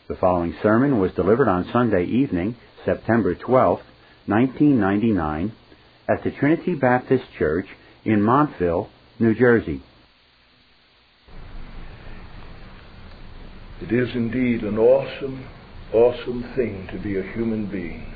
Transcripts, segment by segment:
The following sermon was delivered on Sunday evening, September 12, 1999, at the Trinity Baptist Church in Montville, New Jersey. It is indeed an awesome, awesome thing to be a human being.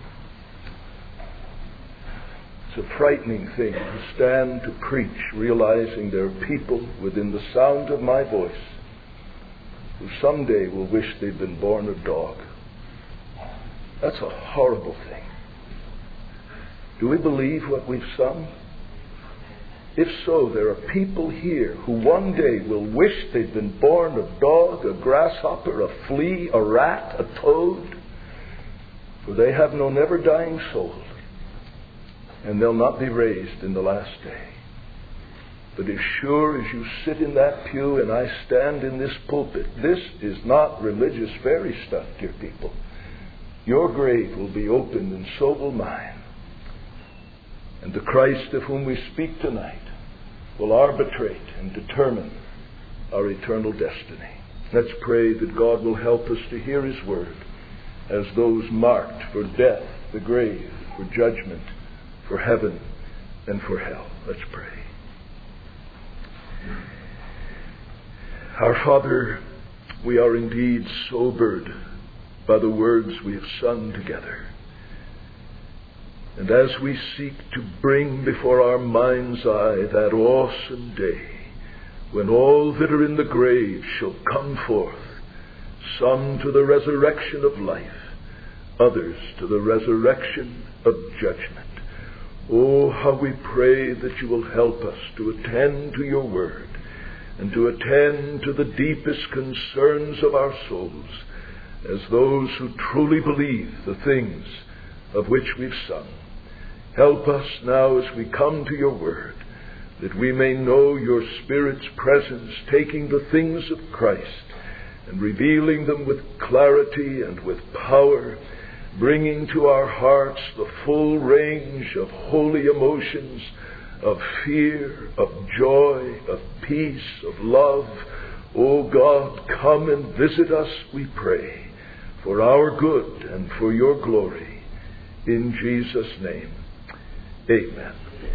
It's a frightening thing to stand to preach, realizing there are people within the sound of my voice who someday will wish they'd been born a dog. That's a horrible thing. Do we believe what we've sung? If so, there are people here who one day will wish they'd been born a dog, a grasshopper, a flea, a rat, a toad, for they have no never-dying soul, and they'll not be raised in the last day. But as sure as you sit in that pew and I stand in this pulpit, this is not religious fairy stuff, dear people. Your grave will be opened, and so will mine. And the Christ of whom we speak tonight will arbitrate and determine our eternal destiny. Let's pray that God will help us to hear His word as those marked for death, the grave, for judgment, for heaven, and for hell. Let's pray. Our Father, we are indeed sobered by the words we have sung together. And as we seek to bring before our mind's eye that awesome day when all that are in the grave shall come forth, some to the resurrection of life, others to the resurrection of judgment. Oh, how we pray that you will help us to attend to your word and to attend to the deepest concerns of our souls as those who truly believe the things of which we've sung. Help us now as we come to your word, that we may know your Spirit's presence, taking the things of Christ and revealing them with clarity and with power, bringing to our hearts the full range of holy emotions, of fear, of joy, of peace, of love. O God, come and visit us, we pray, for our good and for your glory. In Jesus' name, amen.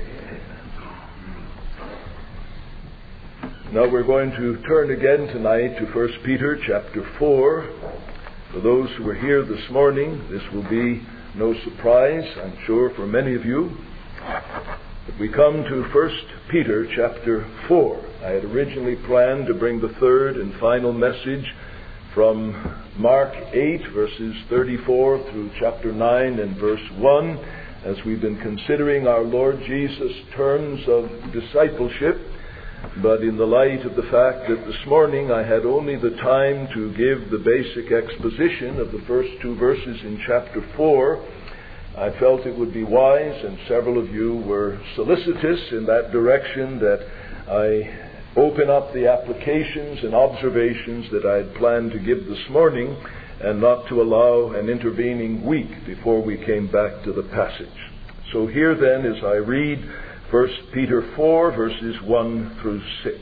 Now we're going to turn again tonight to 1 Peter chapter 4. For those who are here this morning, this will be no surprise, I'm sure, for many of you. But we come to 1 Peter chapter 4. I had originally planned to bring the third and final message from Mark 8, verses 34 through chapter 9 and verse 1, as we've been considering our Lord Jesus' terms of discipleship. But in the light of the fact that this morning I had only the time to give the basic exposition of the first two verses in chapter 4, I felt it would be wise, and several of you were solicitous in that direction, that I open up the applications and observations that I had planned to give this morning, and not to allow an intervening week before we came back to the passage. So here then, as I read 1 Peter 4, verses 1 through 6.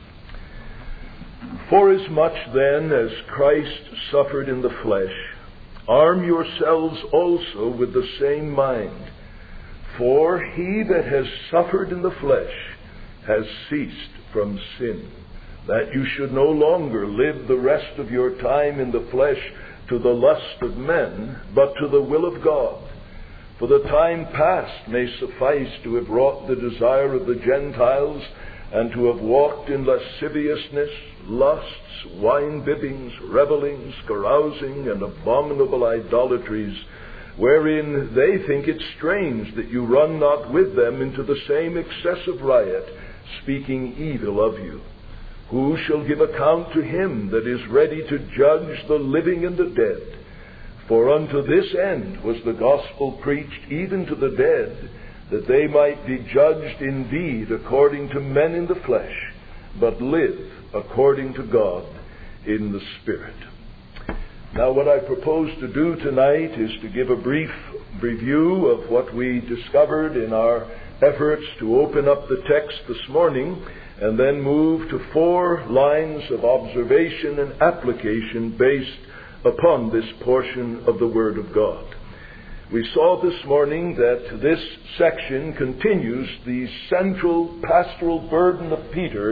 Forasmuch then as Christ suffered in the flesh, arm yourselves also with the same mind. For he that has suffered in the flesh has ceased from sin, that you should no longer live the rest of your time in the flesh to the lust of men, but to the will of God. For the time past may suffice to have wrought the desire of the Gentiles, and to have walked in lasciviousness, lusts, wine-bibbings, revellings, carousing, and abominable idolatries, wherein they think it strange that you run not with them into the same excessive riot, speaking evil of you. Who shall give account to him that is ready to judge the living and the dead? For unto this end was the gospel preached even to the dead, that they might be judged indeed according to men in the flesh, but live according to God in the Spirit. Now what I propose to do tonight is to give a brief review of what we discovered in our efforts to open up the text this morning, and then move to 4 lines of observation and application based upon this portion of the Word of God. We saw this morning that this section continues the central pastoral burden of Peter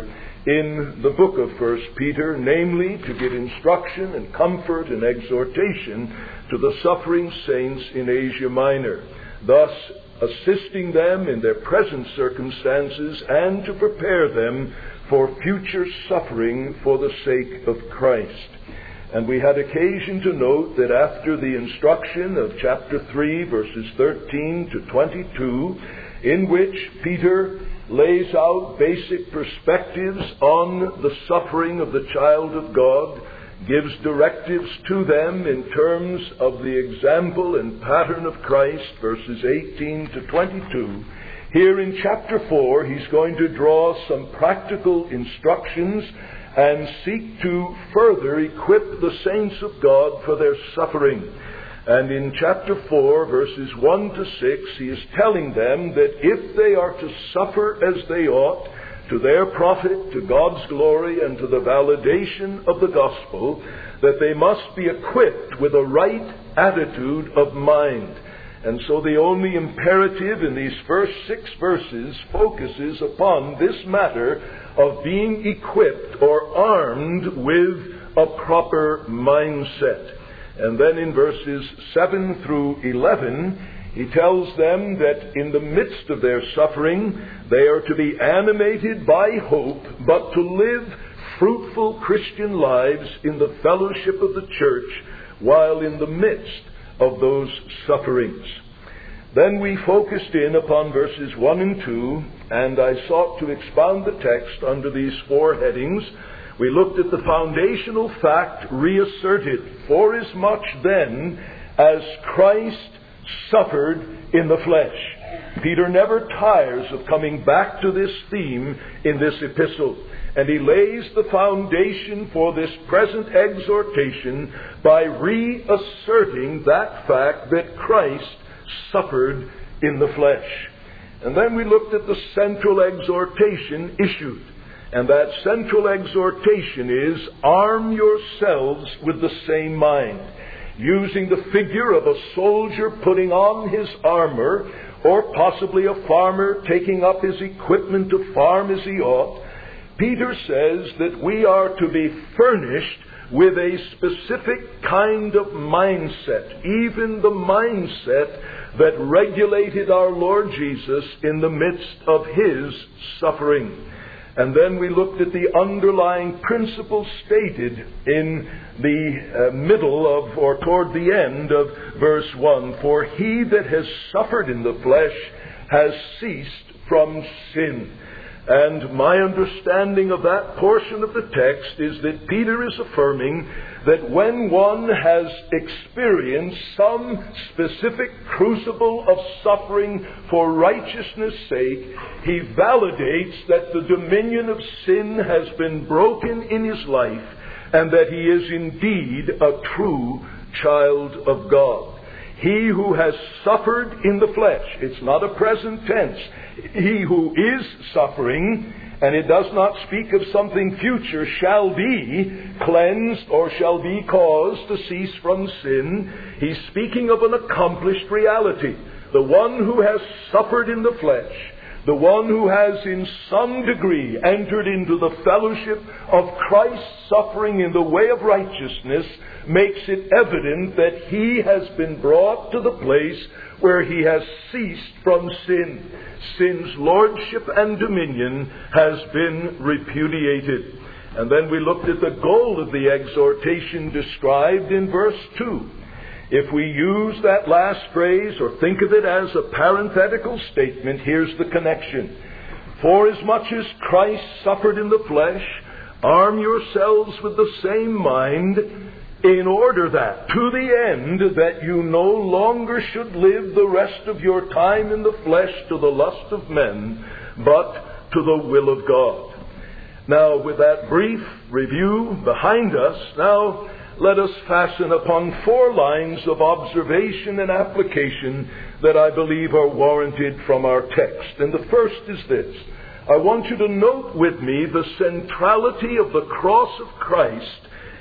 in the book of 1 Peter, namely to give instruction and comfort and exhortation to the suffering saints in Asia Minor, thus assisting them in their present circumstances and to prepare them for future suffering for the sake of Christ. And we had occasion to note that after the instruction of chapter 3, verses 13 to 22, in which Peter lays out basic perspectives on the suffering of the child of God, gives directives to them in terms of the example and pattern of Christ, verses 18 to 22, here in chapter 4, he's going to draw some practical instructions and seek to further equip the saints of God for their suffering. And in chapter 4, verses 1 to 6, he is telling them that if they are to suffer as they ought, to their profit, to God's glory, and to the validation of the gospel, that they must be equipped with a right attitude of mind. And so the only imperative in these first 6 verses focuses upon this matter of being equipped or armed with a proper mindset. And then in verses 7 through 11, he tells them that in the midst of their suffering, they are to be animated by hope, but to live fruitful Christian lives in the fellowship of the church while in the midst of those sufferings. Then we focused in upon verses 1 and 2, and I sought to expound the text under these 4 headings. We looked at the foundational fact reasserted, forasmuch then as Christ suffered in the flesh. Peter never tires of coming back to this theme in this epistle, and he lays the foundation for this present exhortation by reasserting that fact that Christ suffered in the flesh. And then we looked at the central exhortation issued, and that central exhortation is, arm yourselves with the same mind, using the figure of a soldier putting on his armor, or possibly a farmer taking up his equipment to farm as he ought. Peter says that we are to be furnished with a specific kind of mindset, even the mindset that regulated our Lord Jesus in the midst of his suffering. And then we looked at the underlying principle stated in the middle of, or toward the end of verse 1. For he that has suffered in the flesh has ceased from sin. And my understanding of that portion of the text is that Peter is affirming that when one has experienced some specific crucible of suffering for righteousness' sake, he validates that the dominion of sin has been broken in his life and that he is indeed a true child of God. He who has suffered in the flesh, it's not a present tense, he who is suffering, and it does not speak of something future, shall be cleansed or shall be caused to cease from sin. He's speaking of an accomplished reality. The one who has suffered in the flesh, the one who has in some degree entered into the fellowship of Christ's suffering in the way of righteousness, makes it evident that he has been brought to the place where he has ceased from sin. Sin's lordship and dominion has been repudiated. And then we looked at the goal of the exhortation described in verse 2. If we use that last phrase or think of it as a parenthetical statement, here's the connection. Forasmuch as Christ suffered in the flesh, arm yourselves with the same mind, in order that, to the end, that you no longer should live the rest of your time in the flesh to the lust of men, but to the will of God. Now, with that brief review behind us, now let us fasten upon 4 lines of observation and application that I believe are warranted from our text. And the first is this. I want you to note with me the centrality of the cross of Christ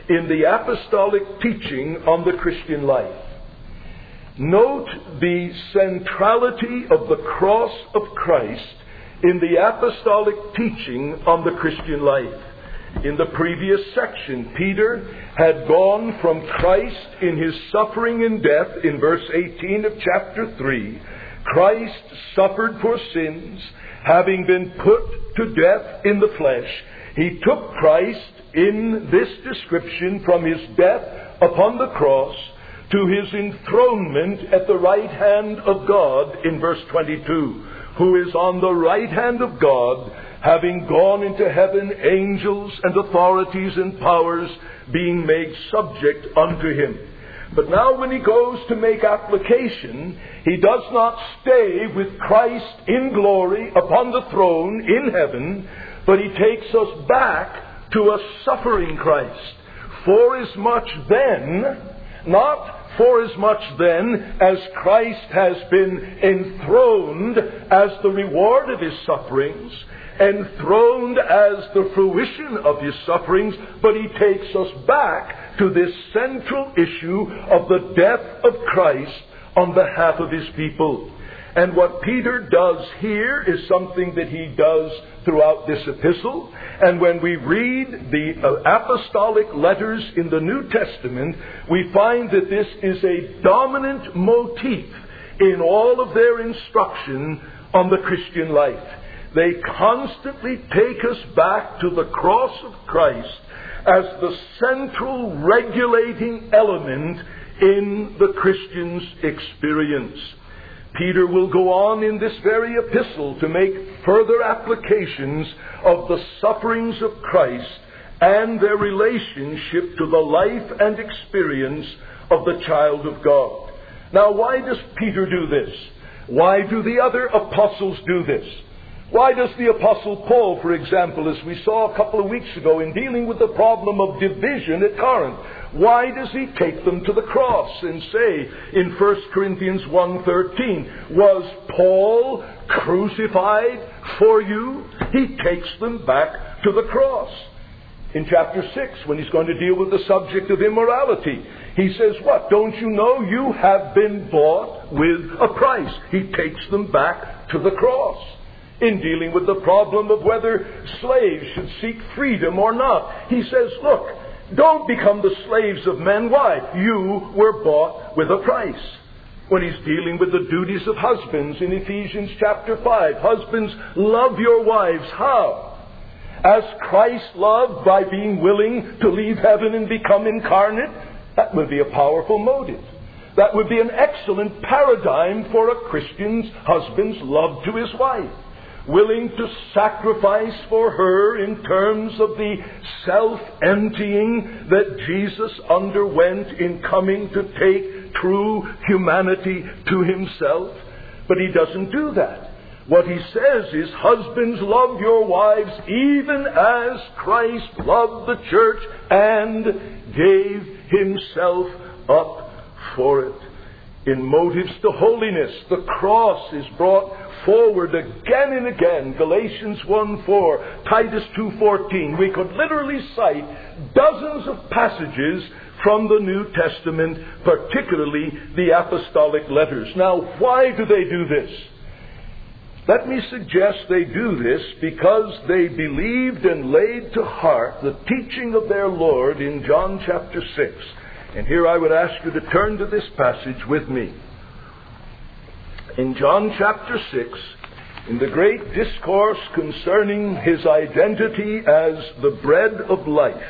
in the apostolic teaching on the Christian life. Note the centrality of the cross of Christ in the apostolic teaching on the Christian life. In the previous section, Peter had gone from Christ in his suffering and death in verse 18 of chapter 3. Christ suffered for sins, having been put to death in the flesh. He took Christ in this description from his death upon the cross to his enthronement at the right hand of God in verse 22. Who is on the right hand of God, having gone into heaven, angels and authorities and powers being made subject unto him. But now when he goes to make application, he does not stay with Christ in glory upon the throne in heaven, but he takes us back to a suffering Christ. Forasmuch then, not forasmuch then as Christ has been enthroned as the reward of his sufferings, enthroned as the fruition of his sufferings, but he takes us back to this central issue of the death of Christ on behalf of his people. And what Peter does here is something that he does throughout this epistle. And when we read the apostolic letters in the New Testament, we find that this is a dominant motif in all of their instruction on the Christian life. They constantly take us back to the cross of Christ as the central regulating element in the Christian's experience. Peter will go on in this very epistle to make further applications of the sufferings of Christ and their relationship to the life and experience of the child of God. Now, why does Peter do this? Why do the other apostles do this? Why does the Apostle Paul, for example, as we saw a couple of weeks ago in dealing with the problem of division at Corinth, why does he take them to the cross and say in 1 Corinthians 1:13, was Paul crucified for you? He takes them back to the cross. In chapter 6, when he's going to deal with the subject of immorality, he says, what? Don't you know you have been bought with a price? He takes them back to the cross. In dealing with the problem of whether slaves should seek freedom or not, he says, look, don't become the slaves of men. Why? You were bought with a price. When he's dealing with the duties of husbands in Ephesians chapter 5, husbands, love your wives. How? As Christ loved, by being willing to leave heaven and become incarnate. That would be a powerful motive. That would be an excellent paradigm for a Christian's husband's love to his wife. Willing to sacrifice for her in terms of the self-emptying that Jesus underwent in coming to take true humanity to himself. But he doesn't do that. What he says is, husbands, love your wives even as Christ loved the church and gave himself up for it. In motives to holiness, the cross is brought forward again and again. Galatians 1:4, Titus 2:14. We could literally cite dozens of passages from the New Testament, particularly the apostolic letters. Now, why do they do this? Let me suggest they do this because they believed and laid to heart the teaching of their Lord in John chapter 6. And here I would ask you to turn to this passage with me. In John chapter 6, in the great discourse concerning his identity as the bread of life,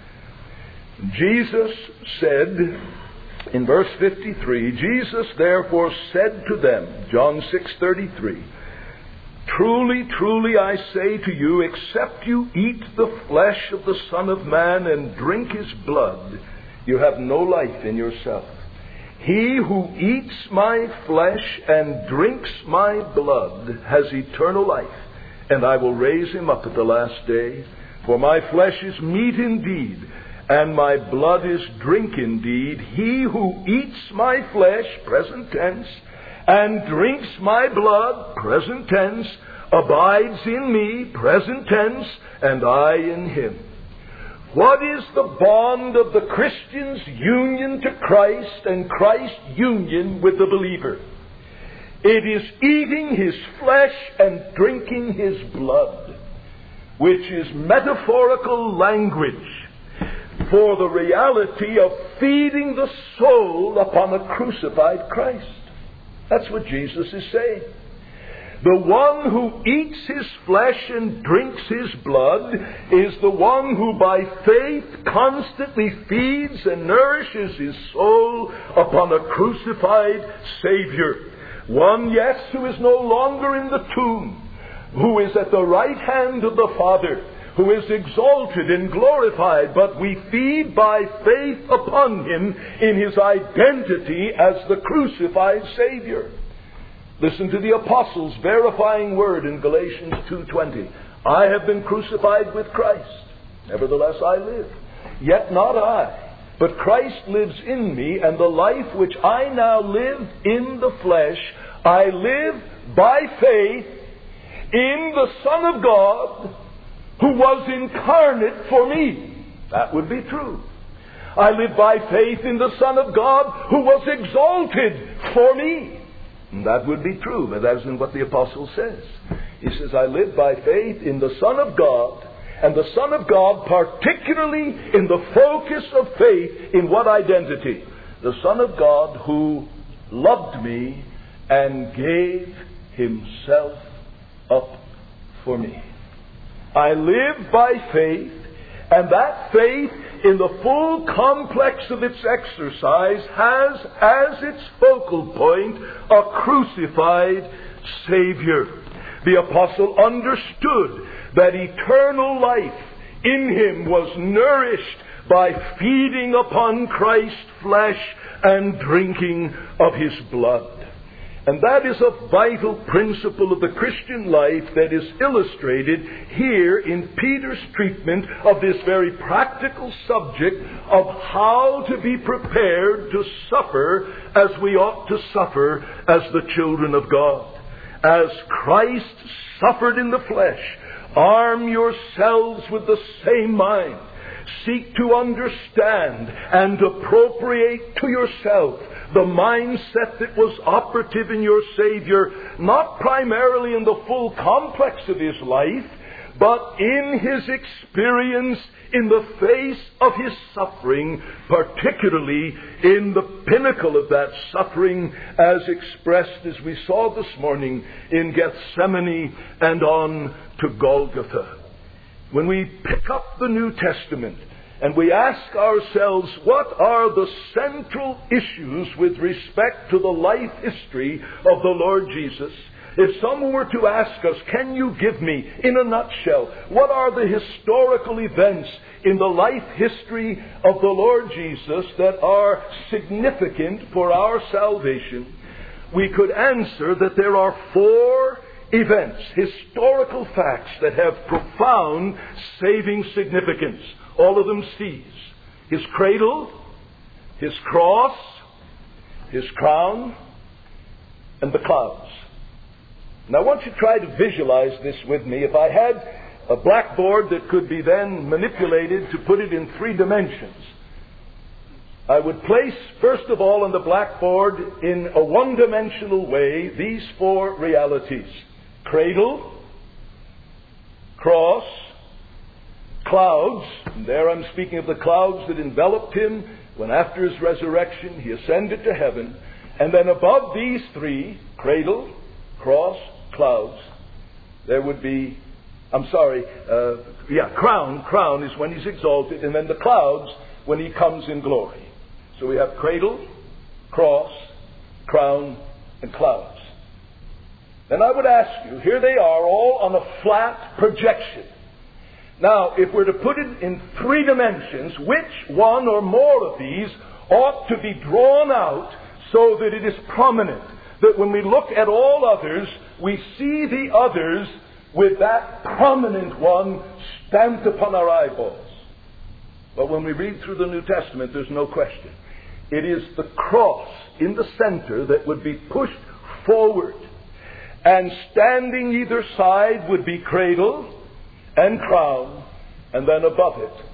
Jesus said, in verse 53, Jesus therefore said to them, John 6:33, truly, truly, I say to you, except you eat the flesh of the Son of Man and drink his blood, you have no life in yourself. He who eats my flesh and drinks my blood has eternal life, and I will raise him up at the last day. For my flesh is meat indeed, and my blood is drink indeed. He who eats my flesh, present tense, and drinks my blood, present tense, abides in me, present tense, and I in him. What is the bond of the Christian's union to Christ and Christ's union with the believer? It is eating his flesh and drinking his blood, which is metaphorical language for the reality of feeding the soul upon a crucified Christ. That's what Jesus is saying. The one who eats his flesh and drinks his blood is the one who by faith constantly feeds and nourishes his soul upon a crucified Savior. One, yes, who is no longer in the tomb, who is at the right hand of the Father, who is exalted and glorified, but we feed by faith upon him in his identity as the crucified Savior. Listen to the Apostles' verifying word in Galatians 2:20. I have been crucified with Christ. Nevertheless I live. Yet not I, but Christ lives in me, and the life which I now live in the flesh, I live by faith in the Son of God, who was incarnate for me. That would be true. I live by faith in the Son of God, who was exalted for me. And that would be true, but that isn't what the Apostle says. He says, I live by faith in the Son of God, and the Son of God particularly in the focus of faith in what identity? The Son of God who loved me and gave himself up for me. I live by faith, and that faith in the full complex of its exercise has as its focal point a crucified Savior. The Apostle understood that eternal life in him was nourished by feeding upon Christ's flesh and drinking of his blood. And that is a vital principle of the Christian life that is illustrated here in Peter's treatment of this very practical subject of how to be prepared to suffer as we ought to suffer as the children of God. As Christ suffered in the flesh, arm yourselves with the same mind. Seek to understand and appropriate to yourself the mindset that was operative in your Savior, not primarily in the full complex of his life, but in his experience in the face of his suffering, particularly in the pinnacle of that suffering as expressed, as we saw this morning, in Gethsemane and on to Golgotha. When we pick up the New Testament and we ask ourselves, what are the central issues with respect to the life history of the Lord Jesus? If someone were to ask us, can you give me, in a nutshell, what are the historical events in the life history of the Lord Jesus that are significant for our salvation? We could answer that there are 4 events, historical facts that have profound saving significance. All of them C's. His cradle, his cross, his crown, and the clouds. Now I want you to try to visualize this with me. If I had a blackboard that could be then manipulated to put it in 3 dimensions, I would place, first of all, on the blackboard in a one-dimensional way these 4 realities. Cradle, cross, clouds, and there I'm speaking of the clouds that enveloped him when after his resurrection he ascended to heaven. And then above these 3, cradle, cross, clouds, there would be, crown is when he's exalted, and then the clouds when he comes in glory. So we have cradle, cross, crown, and clouds. Then I would ask you, here they are all on a flat projection. Now, if we're to put it in 3 dimensions, which one or more of these ought to be drawn out so that it is prominent? That when we look at all others, we see the others with that prominent one stamped upon our eyeballs. But when we read through the New Testament, there's no question. It is the cross in the center that would be pushed forward. And standing either side would be cradle and crown, and then above it,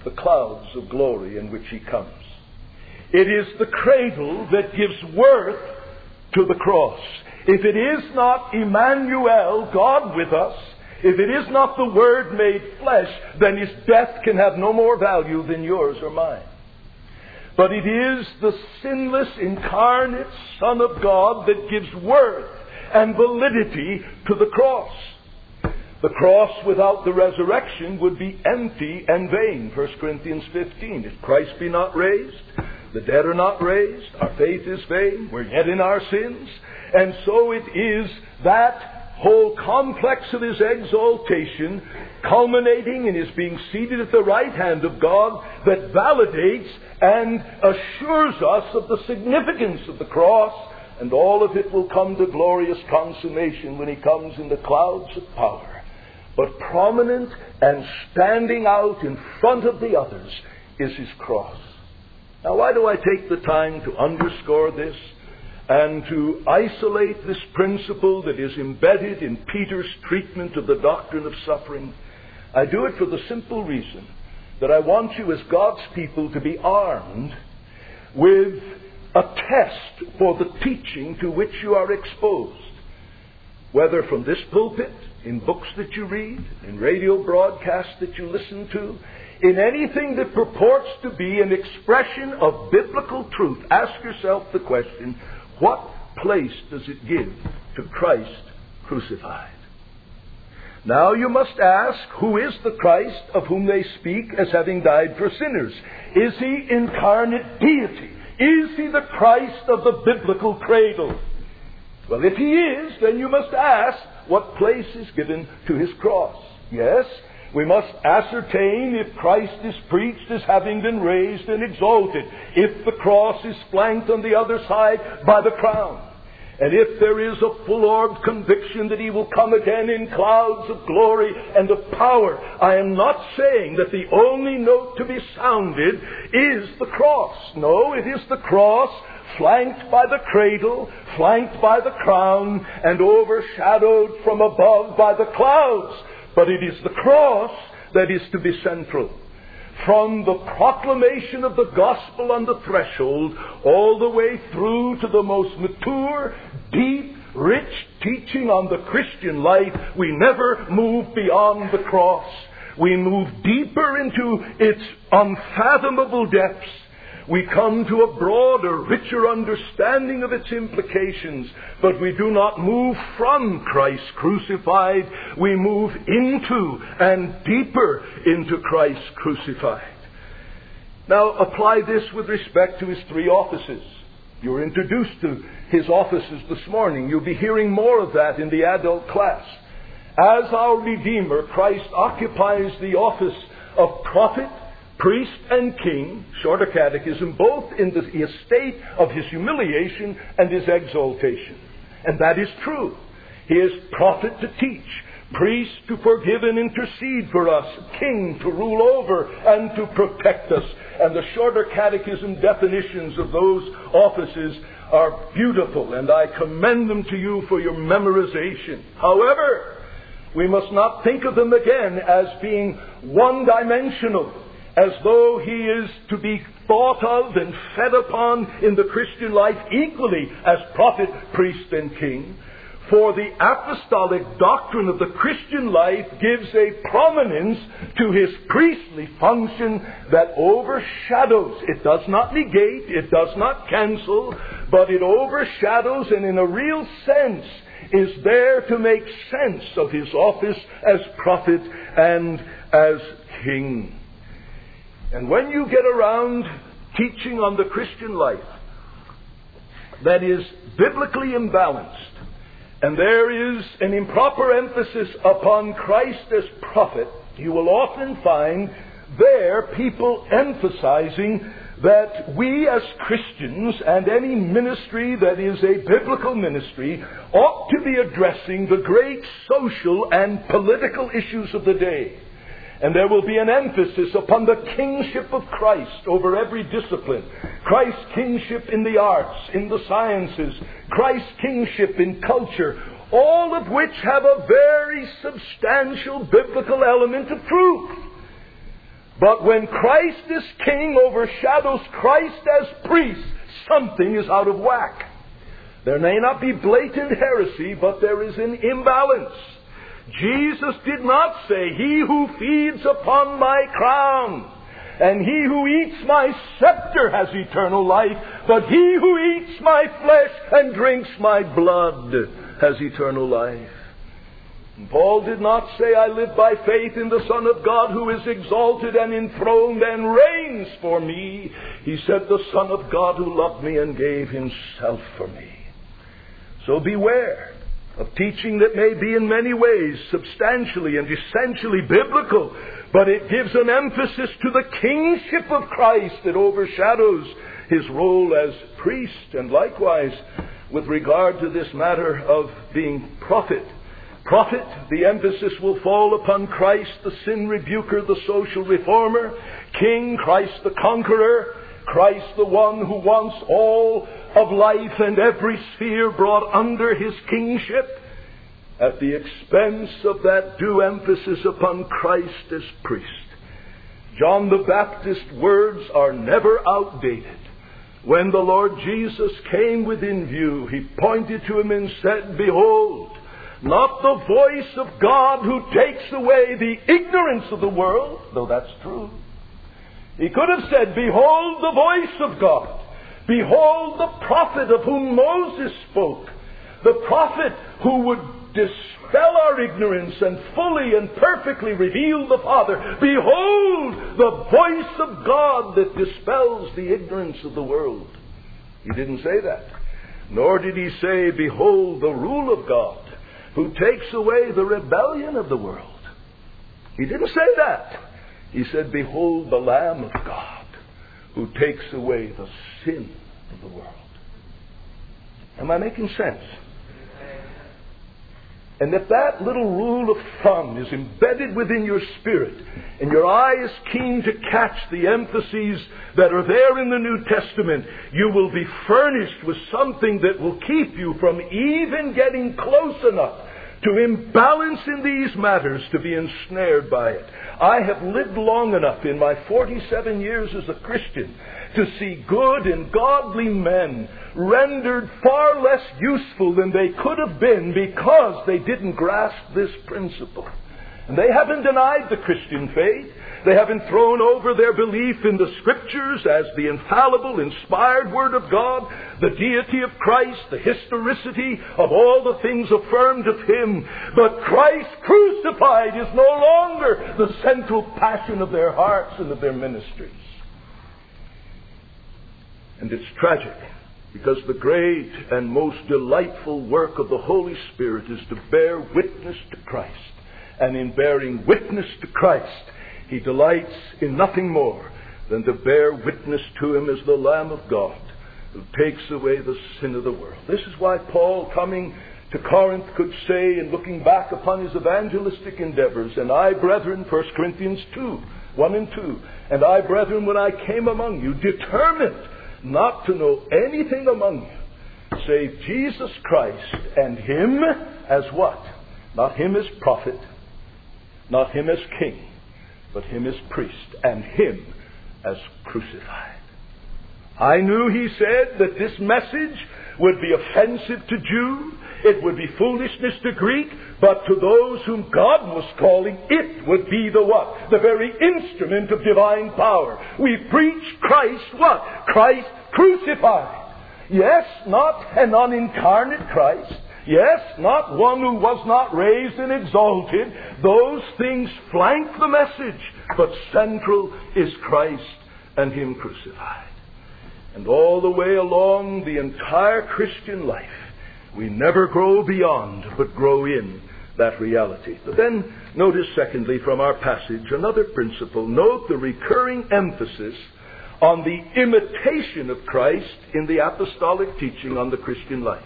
the clouds of glory in which he comes. It is the cradle that gives worth to the cross. If it is not Emmanuel, God with us, if it is not the Word made flesh, then his death can have no more value than yours or mine. But it is the sinless, incarnate Son of God that gives worth and validity to the cross. The cross without the resurrection would be empty and vain. 1 Corinthians 15. If Christ be not raised, the dead are not raised, our faith is vain, we're yet in our sins. And so it is that whole complex of his exaltation, culminating in his being seated at the right hand of God, that validates and assures us of the significance of the cross, and all of it will come to glorious consummation when he comes in the clouds of power. But prominent and standing out in front of the others is his cross. Now, why do I take the time to underscore this and to isolate this principle that is embedded in Peter's treatment of the doctrine of suffering? I do it for the simple reason that I want you as God's people to be armed with a test for the teaching to which you are exposed. Whether from this pulpit, in books that you read, in radio broadcasts that you listen to, in anything that purports to be an expression of biblical truth, ask yourself the question, what place does it give to Christ crucified? Now you must ask, who is the Christ of whom they speak as having died for sinners? Is he incarnate deity? Is he the Christ of the biblical cradle? Well, if he is, then you must ask what place is given to his cross. Yes, we must ascertain if Christ is preached as having been raised and exalted, if the cross is flanked on the other side by the crown, and if there is a full-orbed conviction that he will come again in clouds of glory and of power. I am not saying that the only note to be sounded is the cross. No, it is the cross flanked by the cradle, flanked by the crown, and overshadowed from above by the clouds. But it is the cross that is to be central. From the proclamation of the gospel on the threshold, all the way through to the most mature, deep, rich teaching on the Christian life, we never move beyond the cross. We move deeper into its unfathomable depths. We come to a broader, richer understanding of its implications, but we do not move from Christ crucified. We move into and deeper into Christ crucified. Now, apply this with respect to his three offices. You were introduced to his offices this morning. You'll be hearing more of that in the adult class. As our Redeemer, Christ occupies the office of prophet, priest and king, shorter catechism, both in the estate of his humiliation and his exaltation. And that is true. He is prophet to teach, priest to forgive and intercede for us, king to rule over and to protect us. And the shorter catechism definitions of those offices are beautiful, and I commend them to you for your memorization. However, we must not think of them again as being one-dimensional, as though he is to be thought of and fed upon in the Christian life equally as prophet, priest, and king. For the apostolic doctrine of the Christian life gives a prominence to his priestly function that overshadows. It does not negate, it does not cancel, but it overshadows and in a real sense is there to make sense of his office as prophet and as king. And when you get around teaching on the Christian life that is biblically imbalanced, and there is an improper emphasis upon Christ as prophet, you will often find there people emphasizing that we as Christians and any ministry that is a biblical ministry ought to be addressing the great social and political issues of the day. And there will be an emphasis upon the kingship of Christ over every discipline. Christ's kingship in the arts, in the sciences, Christ's kingship in culture, all of which have a very substantial biblical element of truth. But when Christ is king overshadows Christ as priest, something is out of whack. There may not be blatant heresy, but there is an imbalance. Jesus did not say, "He who feeds upon my crown, and he who eats my scepter has eternal life, but he who eats my flesh and drinks my blood has eternal life." And Paul did not say, "I live by faith in the Son of God who is exalted and enthroned and reigns for me." He said, "The Son of God who loved me and gave himself for me." So beware of teaching that may be in many ways substantially and essentially biblical, but it gives an emphasis to the kingship of Christ that overshadows his role as priest. And likewise, with regard to this matter of being prophet, the emphasis will fall upon Christ, the sin rebuker, the social reformer; king, Christ the conqueror; Christ the one who wants all of life and every sphere brought under his kingship, at the expense of that due emphasis upon Christ as priest. John the Baptist's words are never outdated. When the Lord Jesus came within view, he pointed to him and said, "Behold, not the voice of God who takes away the ignorance of the world," though that's true. He could have said, "Behold the voice of God. Behold the prophet of whom Moses spoke. The prophet who would dispel our ignorance and fully and perfectly reveal the Father. Behold the voice of God that dispels the ignorance of the world." He didn't say that. Nor did he say, "Behold the rule of God who takes away the rebellion of the world." He didn't say that. He said, "Behold the Lamb of God who takes away the sin of the world." Am I making sense? And if that little rule of thumb is embedded within your spirit, and your eye is keen to catch the emphases that are there in the New Testament, you will be furnished with something that will keep you from even getting close enough to imbalance in these matters to be ensnared by it. I have lived long enough in my 47 years as a Christian to see good and godly men rendered far less useful than they could have been because they didn't grasp this principle. And they haven't denied the Christian faith. They haven't thrown over their belief in the Scriptures as the infallible, inspired Word of God, the deity of Christ, the historicity of all the things affirmed of Him. But Christ crucified is no longer the central passion of their hearts and of their ministries. And it's tragic, because the great and most delightful work of the Holy Spirit is to bear witness to Christ. And in bearing witness to Christ, He delights in nothing more than to bear witness to Him as the Lamb of God who takes away the sin of the world. This is why Paul, coming to Corinth, could say, in looking back upon his evangelistic endeavors, "And I, brethren," 1 Corinthians 2, 1 and 2, "And I, brethren, when I came among you, determined not to know anything among you, save Jesus Christ, and Him as" what? Not Him as prophet, not Him as king, but Him as priest, and Him as crucified. I knew, he said, that this message would be offensive to Jew, it would be foolishness to Greek, but to those whom God was calling, it would be the what? The very instrument of divine power. We preach Christ what? Christ crucified. Yes, not an unincarnate Christ. Yes, not one who was not raised and exalted. Those things flank the message, but central is Christ and Him crucified. And all the way along the entire Christian life, we never grow beyond, but grow in that reality. But then, notice secondly from our passage, another principle. Note the recurring emphasis on the imitation of Christ in the apostolic teaching on the Christian life.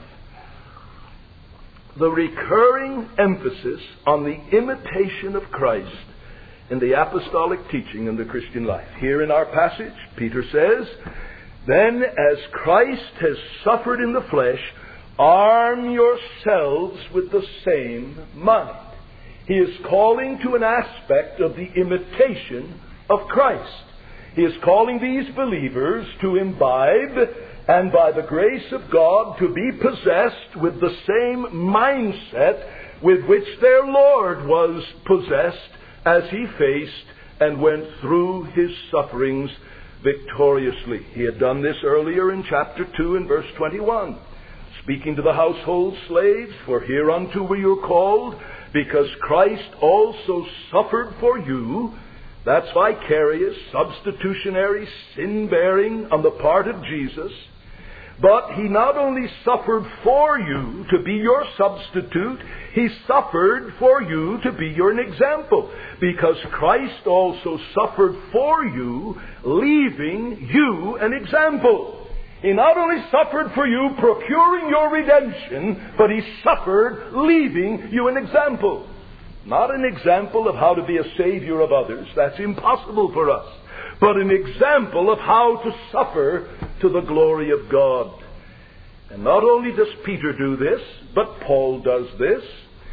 The recurring emphasis on the imitation of Christ in the apostolic teaching in the Christian life. Here in our passage, Peter says, "Then as Christ has suffered in the flesh, arm yourselves with the same mind." He is calling to an aspect of the imitation of Christ. He is calling these believers to imbibe and by the grace of God to be possessed with the same mindset with which their Lord was possessed as He faced and went through His sufferings victoriously. He had done this earlier in chapter 2 and verse 21. Speaking to the household slaves, for hereunto were you called, because Christ also suffered for you. That's vicarious, substitutionary, sin-bearing on the part of Jesus. But He not only suffered for you to be your substitute, He suffered for you to be your example. Because Christ also suffered for you, leaving you an example. He not only suffered for you, procuring your redemption, but He suffered, leaving you an example. Not an example of how to be a savior of others. That's impossible for us. But an example of how to suffer to the glory of God. And not only does Peter do this, but Paul does this.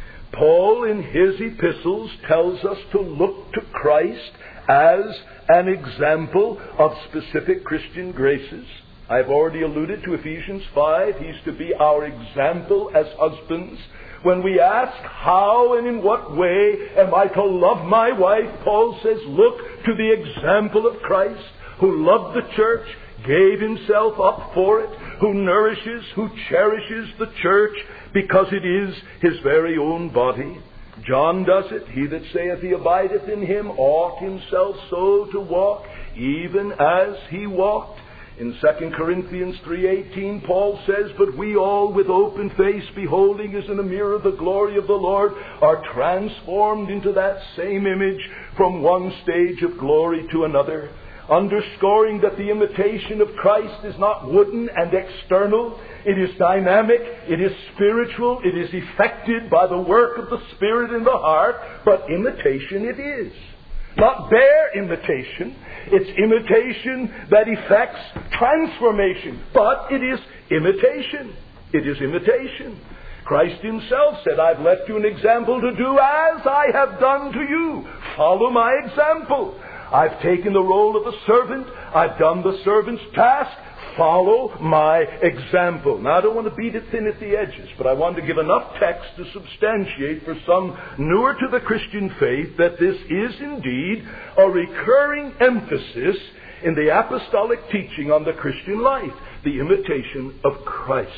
Paul in his epistles tells us to look to Christ as an example of specific Christian graces. I've already alluded to Ephesians 5. He's to be our example as husbands. When we ask how and in what way am I to love my wife, Paul says, look to the example of Christ, who loved the church, gave Himself up for it, who nourishes, who cherishes the church, because it is His very own body. John does it. He that saith he abideth in Him ought himself so to walk, even as He walked. In 2 Corinthians 3:18, Paul says, but we all with open face, beholding as in a mirror the glory of the Lord, are transformed into that same image from one stage of glory to another, underscoring that the imitation of Christ is not wooden and external. It is dynamic, it is spiritual, it is effected by the work of the Spirit in the heart, but imitation it is. Not bare imitation. It's imitation that effects transformation. But it is imitation. It is imitation. Christ Himself said, I've left you an example to do as I have done to you. Follow my example. I've taken the role of a servant. I've done the servant's task. Follow my example. Now, I don't want to beat it thin at the edges, but I want to give enough text to substantiate for some newer to the Christian faith that this is indeed a recurring emphasis in the apostolic teaching on the Christian life, the imitation of Christ.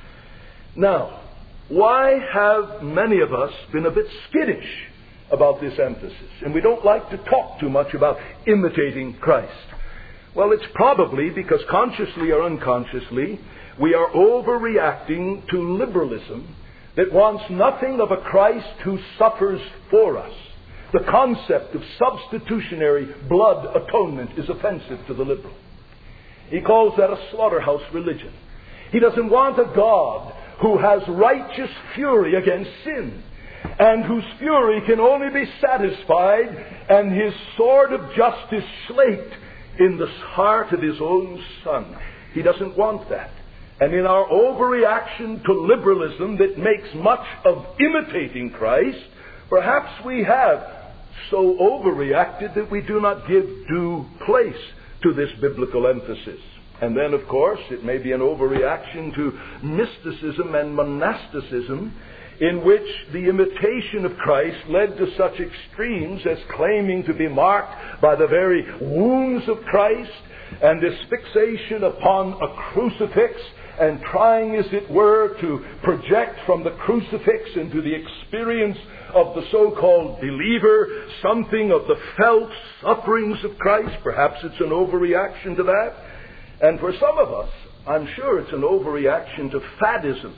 Now, why have many of us been a bit skittish about this emphasis? And we don't like to talk too much about imitating Christ. Well, it's probably because consciously or unconsciously, we are overreacting to liberalism that wants nothing of a Christ who suffers for us. The concept of substitutionary blood atonement is offensive to the liberal. He calls that a slaughterhouse religion. He doesn't want a God who has righteous fury against sin, and whose fury can only be satisfied and His sword of justice slaked in the heart of His own Son. He doesn't want that. And in our overreaction to liberalism that makes much of imitating Christ, perhaps we have so overreacted that we do not give due place to this biblical emphasis. And then, of course, it may be an overreaction to mysticism and monasticism, in which the imitation of Christ led to such extremes as claiming to be marked by the very wounds of Christ and this fixation upon a crucifix and trying, as it were, to project from the crucifix into the experience of the so-called believer something of the felt sufferings of Christ. Perhaps it's an overreaction to that. And for some of us, I'm sure it's an overreaction to faddism.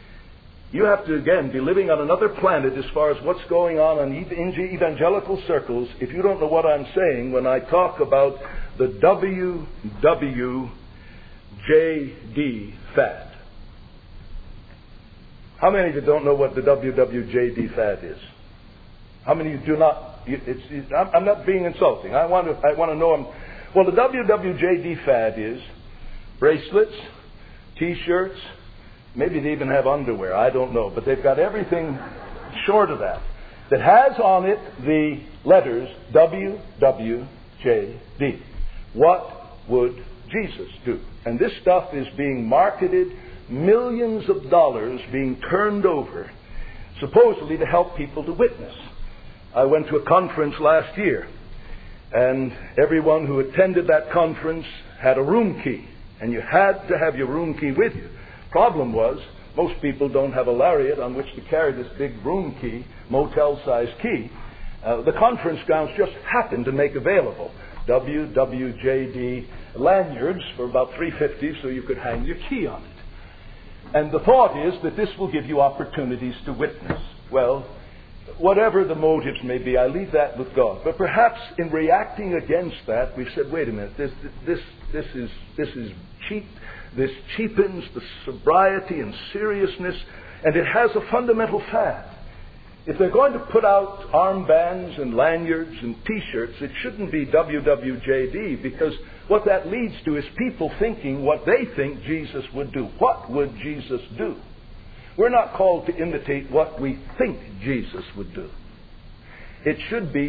You have to, again, be living on another planet as far as what's going on in evangelical circles if you don't know what I'm saying when I talk about the WWJD fad. How many of you don't know what the WWJD fad is? How many of you do not? I'm not being insulting. I want to know. Well, the WWJD fad is bracelets, T-shirts. Maybe they even have underwear. I don't know. But they've got everything short of that has on it the letters WWJD. WWJD. What would Jesus do? And this stuff is being marketed, millions of dollars being turned over, supposedly to help people to witness. I went to a conference last year, and everyone who attended that conference had a room key, and you had to have your room key with you. Problem was, most people don't have a lariat on which to carry this big room key, motel-sized key. The conference grounds just happened to make available WWJD lanyards for about $3.50 so you could hang your key on it. And the thought is that this will give you opportunities to witness. Well, whatever the motives may be, I leave that with God. But perhaps in reacting against that, we've said, wait a minute, this is cheap. This cheapens the sobriety and seriousness, and it has a fundamental fad. If they're going to put out armbands and lanyards and T-shirts, it shouldn't be WWJD, because what that leads to is people thinking what they think Jesus would do. What would Jesus do? We're not called to imitate what we think Jesus would do. It should be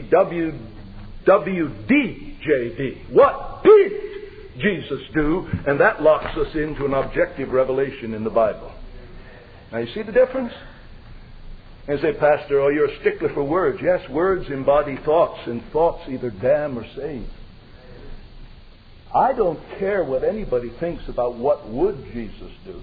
WWDJD. What did Jesus do? And that locks us into an objective revelation in the Bible. Now you see the difference? And say, Pastor, oh, you're a stickler for words. Yes, words embody thoughts, and thoughts either damn or save. I don't care what anybody thinks about what would Jesus do.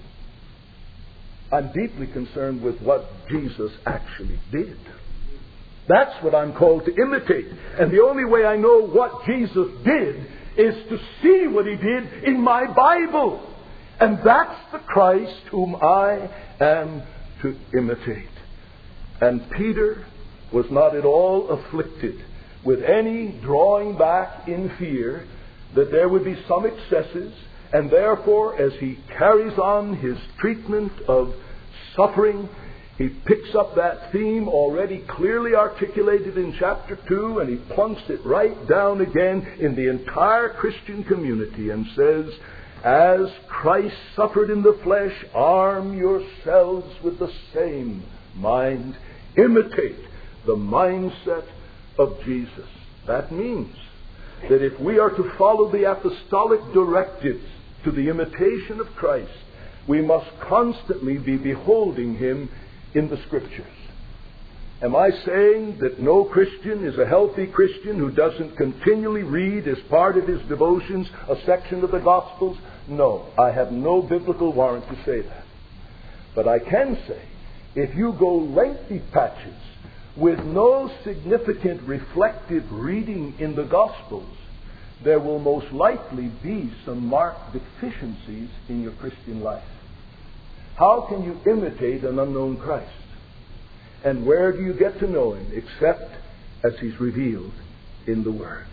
I'm deeply concerned with what Jesus actually did. That's what I'm called to imitate. And the only way I know what Jesus did is to see what He did in my Bible. And that's the Christ whom I am to imitate. And Peter was not at all afflicted with any drawing back in fear that there would be some excesses, and therefore, as he carries on his treatment of suffering, he picks up that theme already clearly articulated in chapter 2, and he plunks it right down again in the entire Christian community and says, as Christ suffered in the flesh, arm yourselves with the same mind. Imitate the mindset of Jesus. That means that if we are to follow the apostolic directives to the imitation of Christ, we must constantly be beholding Him in the Scriptures. Am I saying that no Christian is a healthy Christian who doesn't continually read as part of his devotions a section of the Gospels? No, I have no biblical warrant to say that. But I can say, if you go lengthy patches with no significant reflective reading in the Gospels, there will most likely be some marked deficiencies in your Christian life. How can you imitate an unknown Christ? And where do you get to know Him except as He's revealed in the Word?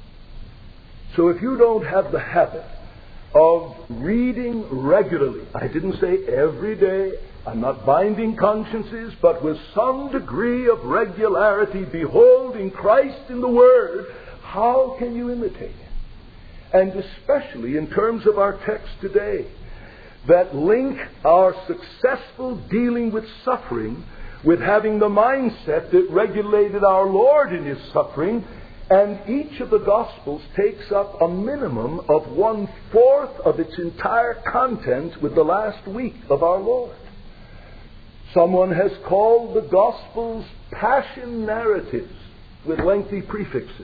So if you don't have the habit of reading regularly, I didn't say every day, I'm not binding consciences, but with some degree of regularity, beholding Christ in the Word, how can you imitate Him? And especially in terms of our text today, that link our successful dealing with suffering with having the mindset that regulated our Lord in His suffering, and each of the Gospels takes up a minimum of 1/4 of its entire content with the last week of our Lord. Someone has called the Gospels passion narratives with lengthy prefixes.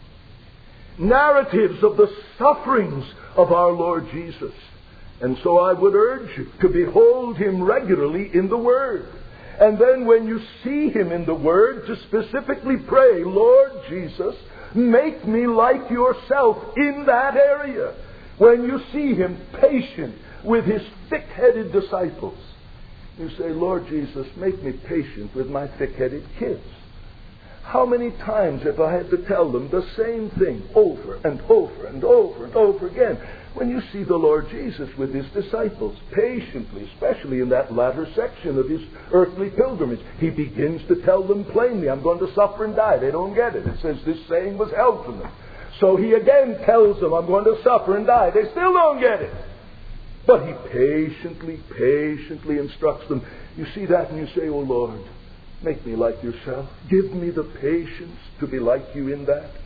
Narratives of the sufferings of our Lord Jesus. And so I would urge you to behold Him regularly in the Word. And then when you see Him in the Word, to specifically pray, Lord Jesus, make me like Yourself in that area. When you see Him patient with His thick-headed disciples, you say, Lord Jesus, make me patient with my thick-headed kids. How many times have I had to tell them the same thing over and over and over and over again? When you see the Lord Jesus with His disciples, patiently, especially in that latter section of His earthly pilgrimage, He begins to tell them plainly, I'm going to suffer and die. They don't get it. It says this saying was held from them. So He again tells them, I'm going to suffer and die. They still don't get it. But He patiently instructs them. You see that and you say, oh Lord, make me like Yourself. Give me the patience to be like You in that.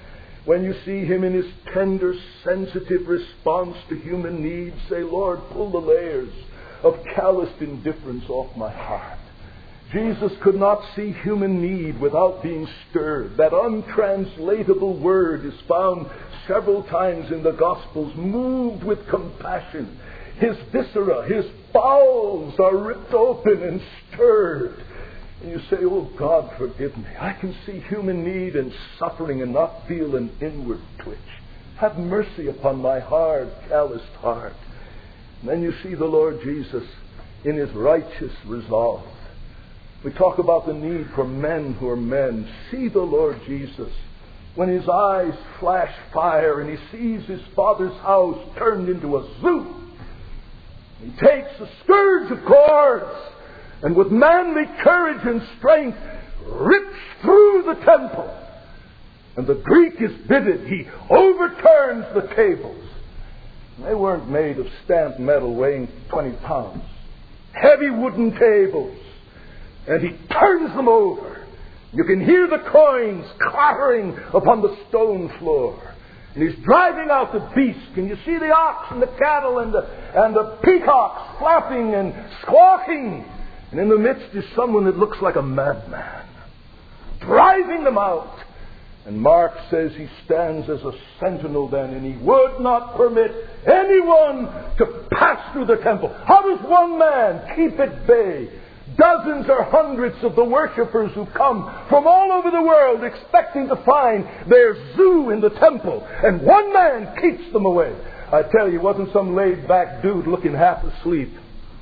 When you see him in his tender, sensitive response to human needs, say, Lord, pull the layers of calloused indifference off my heart. Jesus could not see human need without being stirred. That untranslatable word is found several times in the Gospels, moved with compassion. His viscera, his bowels are ripped open and stirred. And you say, oh God, forgive me. I can see human need and suffering and not feel an inward twitch. Have mercy upon my hard, calloused heart. And then you see the Lord Jesus in his righteous resolve. We talk about the need for men who are men. See the Lord Jesus when his eyes flash fire and he sees his Father's house turned into a zoo. He takes a scourge of cords and with manly courage and strength rips through the temple. And the Greek is vivid. He overturns the tables. They weren't made of stamped metal weighing 20 pounds. Heavy wooden tables. And he turns them over. You can hear the coins clattering upon the stone floor. And he's driving out the beasts. Can you see the ox and the cattle and the peacocks flapping and squawking? And in the midst is someone that looks like a madman, driving them out. And Mark says he stands as a sentinel then, and he would not permit anyone to pass through the temple. How does one man keep at bay dozens or hundreds of the worshippers who come from all over the world expecting to find their zoo in the temple, and one man keeps them away? I tell you, he wasn't some laid-back dude looking half asleep.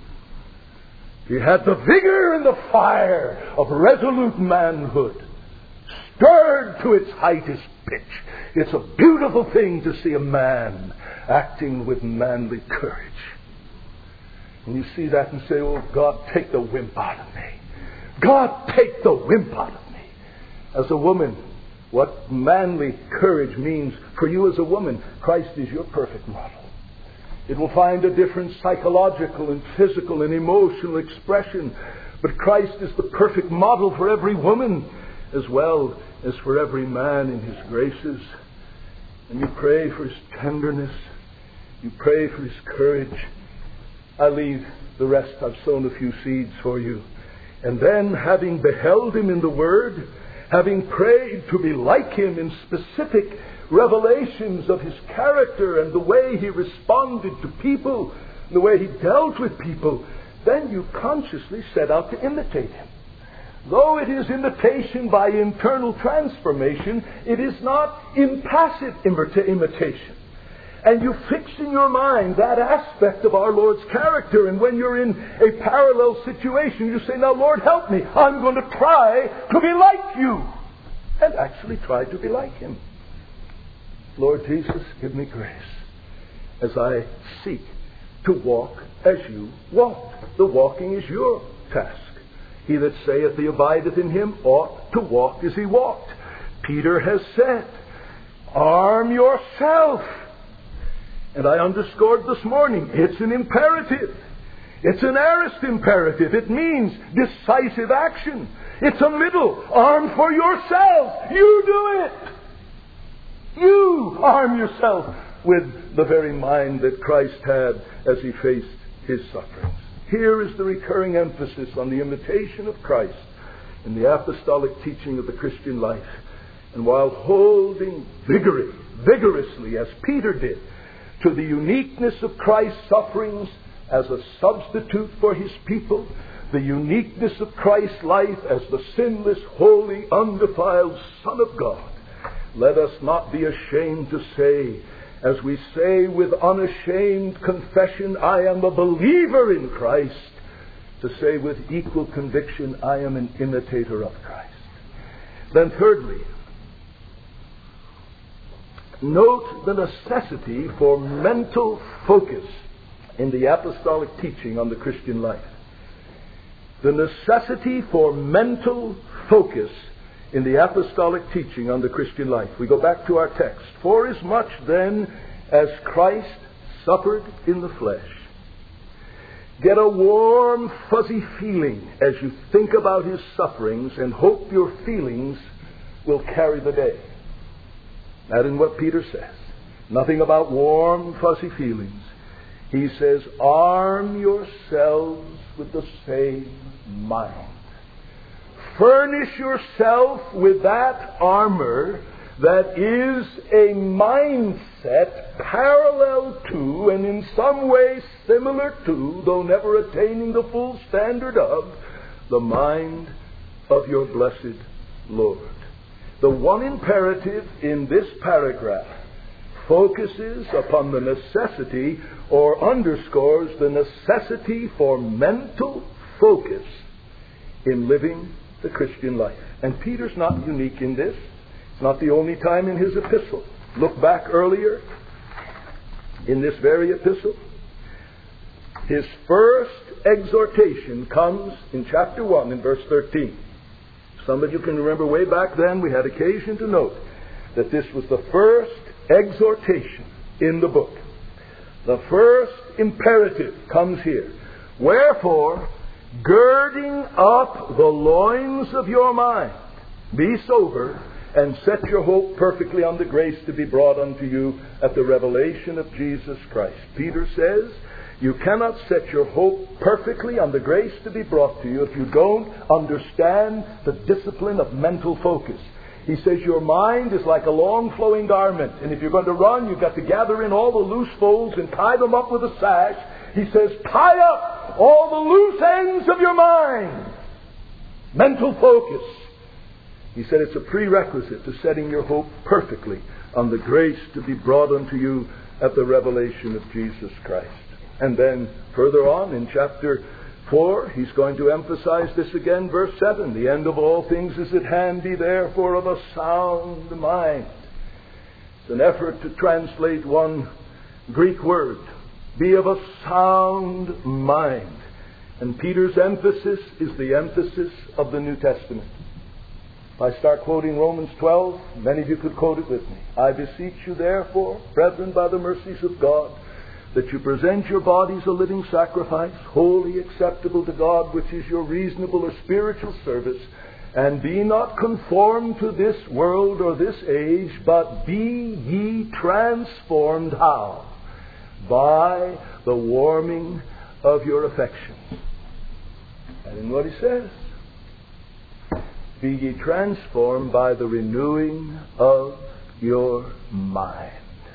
He had the vigor and the fire of resolute manhood, stirred to its highest pitch. It's a beautiful thing to see a man acting with manly courage. And you see that and say, oh God, take the wimp out of me. God, take the wimp out of me. As a woman, what manly courage means for you as a woman, Christ is your perfect model. It will find a different psychological and physical and emotional expression. But Christ is the perfect model for every woman as well as for every man in his graces. And you pray for his tenderness. You pray for his courage. I leave the rest. I've sown a few seeds for you. And then, having beheld him in the Word, having prayed to be like him in specific revelations of his character and the way he responded to people, the way he dealt with people, then you consciously set out to imitate him. Though it is imitation by internal transformation, it is not impassive imitation. And you fix in your mind that aspect of our Lord's character. And when you're in a parallel situation, you say, now Lord, help me. I'm going to try to be like you. And actually try to be like him. Lord Jesus, give me grace as I seek to walk as you walked. The walking is your task. He that saith he abideth in him ought to walk as he walked. Peter has said, arm yourself. And I underscored this morning, it's an imperative. It's an aorist imperative. It means decisive action. It's a middle. Arm for yourself. You do it. You arm yourself with the very mind that Christ had as he faced his sufferings. Here is the recurring emphasis on the imitation of Christ in the apostolic teaching of the Christian life. And while holding vigorously, as Peter did, to the uniqueness of Christ's sufferings as a substitute for his people, the uniqueness of Christ's life as the sinless, holy, undefiled Son of God, let us not be ashamed to say, as we say with unashamed confession, I am a believer in Christ, to say with equal conviction, I am an imitator of Christ. Then thirdly, note the necessity for mental focus in the apostolic teaching on the Christian life. The necessity for mental focus in the apostolic teaching on the Christian life. We go back to our text. Forasmuch then as Christ suffered in the flesh. Get a warm, fuzzy feeling as you think about his sufferings, and hope your feelings will carry the day. That is what Peter says. Nothing about warm, fuzzy feelings. He says, arm yourselves with the same mind. Furnish yourself with that armor that is a mindset parallel to and in some way similar to, though never attaining the full standard of, the mind of your blessed Lord. The one imperative in this paragraph focuses upon the necessity or underscores the necessity for mental focus in living the Christian life. And Peter's not unique in this. It's not the only time in his epistle. Look back earlier in this very epistle. His first exhortation comes in chapter 1 in verse 13. Some of you can remember way back then we had occasion to note that this was the first exhortation in the book. The first imperative comes here. Wherefore, girding up the loins of your mind, be sober, and set your hope perfectly on the grace to be brought unto you at the revelation of Jesus Christ. Peter says, you cannot set your hope perfectly on the grace to be brought to you if you don't understand the discipline of mental focus. He says your mind is like a long flowing garment, and if you're going to run, you've got to gather in all the loose folds and tie them up with a sash. He says, tie up all the loose ends of your mind. Mental focus. He said it's a prerequisite to setting your hope perfectly on the grace to be brought unto you at the revelation of Jesus Christ. And then further on in chapter 4, he's going to emphasize this again, verse 7. The end of all things is at hand, be therefore of a sound mind. It's an effort to translate one Greek word. Be of a sound mind. And Peter's emphasis is the emphasis of the New Testament. If I start quoting Romans 12, many of you could quote it with me. I beseech you therefore, brethren, by the mercies of God, that you present your bodies a living sacrifice, wholly acceptable to God, which is your reasonable or spiritual service. And be not conformed to this world or this age, but be ye transformed. How? By the warming of your affections. And in what he says, be ye transformed by the renewing of your mind.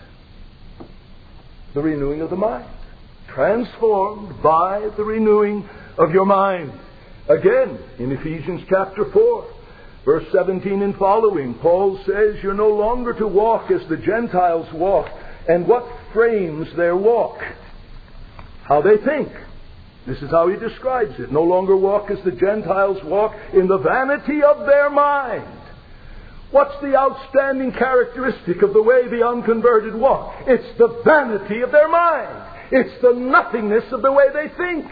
The renewing of the mind. Transformed by the renewing of your mind. Again, in Ephesians chapter 4, verse 17 and following, Paul says you're no longer to walk as the Gentiles walk. And what frames their walk? How they think. This is how he describes it. No longer walk as the Gentiles walk, in the vanity of their mind. What's the outstanding characteristic of the way the unconverted walk? It's the vanity of their mind. It's the nothingness of the way they think.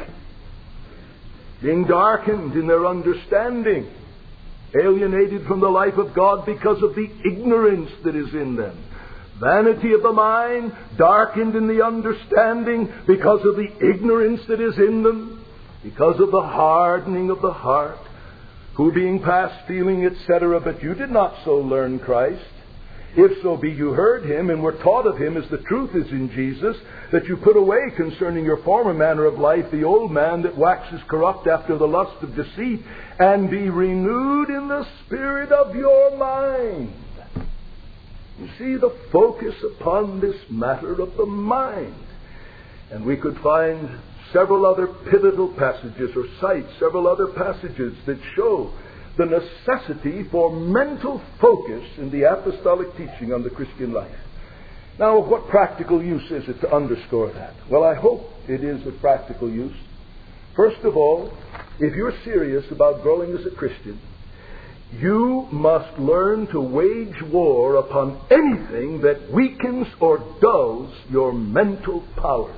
Being darkened in their understanding. Alienated from the life of God because of the ignorance that is in them. Vanity of the mind, darkened in the understanding because of the ignorance that is in them, because of the hardening of the heart, who being past feeling, etc., but you did not so learn Christ. If so be you heard him and were taught of him as the truth is in Jesus, that you put away concerning your former manner of life the old man that waxes corrupt after the lust of deceit, and be renewed in the spirit of your mind. You see the focus upon this matter of the mind. And we could find several other pivotal passages or cite several other passages that show the necessity for mental focus in the apostolic teaching on the Christian life. Now, of what practical use is it to underscore that? Well, I hope it is of practical use. First of all, if you're serious about growing as a Christian, you must learn to wage war upon anything that weakens or dulls your mental powers.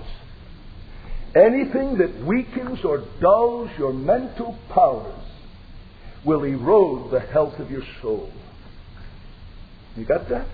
Anything that weakens or dulls your mental powers will erode the health of your soul. You got that?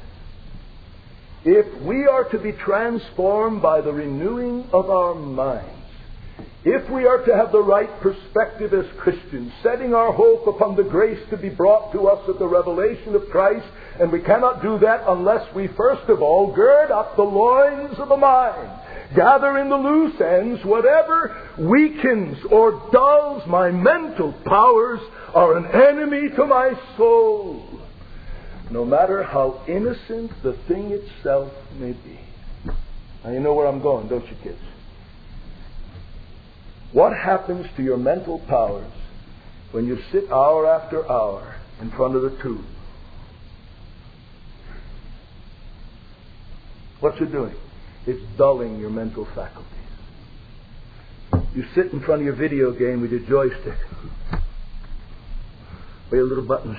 If we are to be transformed by the renewing of our minds, If we are to have the right perspective as Christians, setting our hope upon the grace to be brought to us at the revelation of Christ, and we cannot do that unless we first of all gird up the loins of the mind, gather in the loose ends whatever weakens or dulls my mental powers are an enemy to my soul, no matter how innocent the thing itself may be. Now you know where I'm going, don't you, kids? What happens to your mental powers when you sit hour after hour in front of the tube? What's it doing? It's dulling your mental faculties. You sit in front of your video game with your joystick, or your little buttons.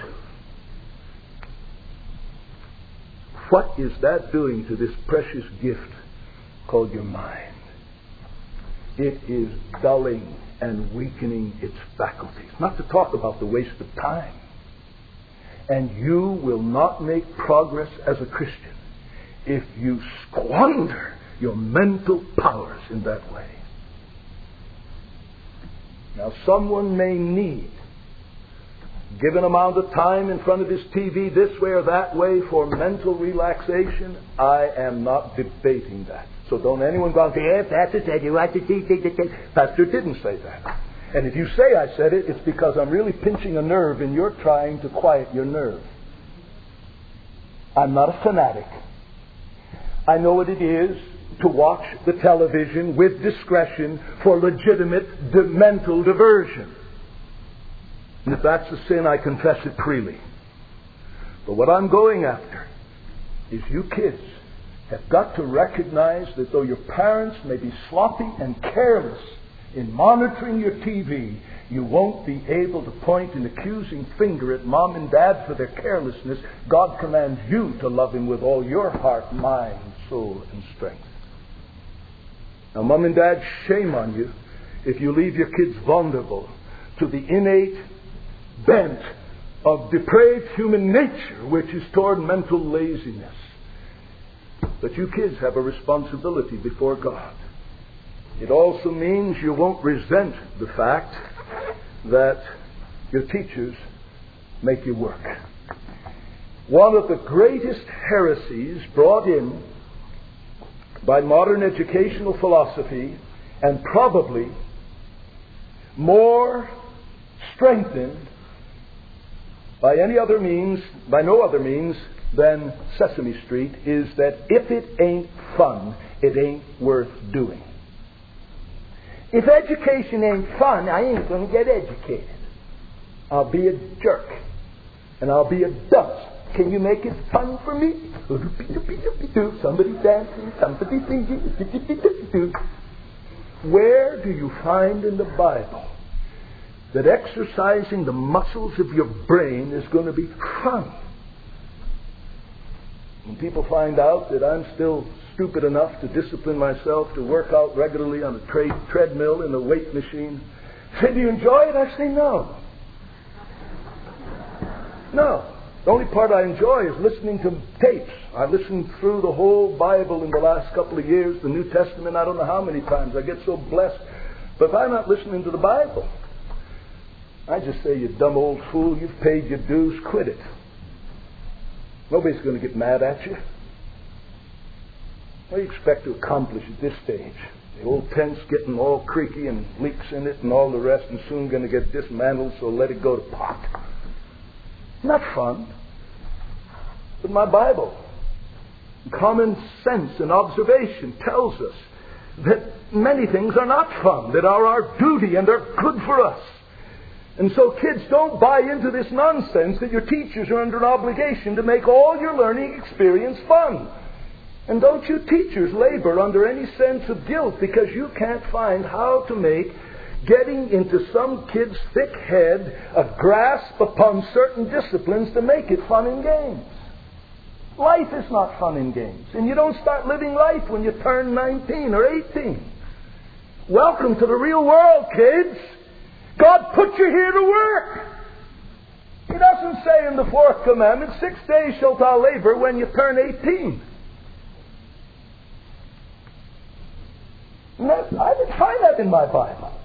What is that doing to this precious gift called your mind? It is dulling and weakening its faculties. Not to talk about the waste of time. And you will not make progress as a Christian if you squander your mental powers in that way. Now, someone may need given amount of time in front of his TV this way or that way for mental relaxation. I am not debating that. So don't anyone go and say, "Hey, Pastor said you watch the TV." Pastor didn't say that. And if you say I said it, it's because I'm really pinching a nerve and you're trying to quiet your nerve. I'm not a fanatic. I know what it is to watch the television with discretion for legitimate mental diversion. And if that's a sin, I confess it freely. But what I'm going after is you kids have got to recognize that though your parents may be sloppy and careless in monitoring your TV, you won't be able to point an accusing finger at mom and dad for their carelessness. God commands you to love Him with all your heart, mind, soul, and strength. Now, mom and dad, shame on you if you leave your kids vulnerable to the innate bent of depraved human nature, which is toward mental laziness. But you kids have a responsibility before God. It also means you won't resent the fact that your teachers make you work. One of the greatest heresies brought in by modern educational philosophy, and probably more strengthened by no other means than Sesame Street, is that if it ain't fun, it ain't worth doing. If education ain't fun, I ain't going to get educated. I'll be a jerk. And I'll be a dunce. Can you make it fun for me? Somebody dancing, somebody singing. Where do you find in the Bible that exercising the muscles of your brain is going to be fun? When people find out that I'm still stupid enough to discipline myself to work out regularly on a treadmill in a weight machine, say, "Do you enjoy it?" I say, no. No. The only part I enjoy is listening to tapes. I listened through the whole Bible in the last couple of years, the New Testament, I don't know how many times. I get so blessed. But if I'm not listening to the Bible, I just say, "You dumb old fool, you've paid your dues, quit it." Nobody's going to get mad at you. What do you expect to accomplish at this stage? The old tent's getting all creaky and leaks in it and all the rest, and soon going to get dismantled, so let it go to pot. Not fun. But my Bible, common sense and observation tells us that many things are not fun, that are our duty and are good for us. And so, kids, don't buy into this nonsense that your teachers are under an obligation to make all your learning experience fun. And don't you teachers labor under any sense of guilt because you can't find how to make getting into some kid's thick head a grasp upon certain disciplines to make it fun and games. Life is not fun and games. And you don't start living life when you turn 19 or 18. Welcome to the real world, kids. God put you here to work. He doesn't say in the fourth commandment, 6 days shalt thou labor when you turn 18. I didn't find that in my Bible.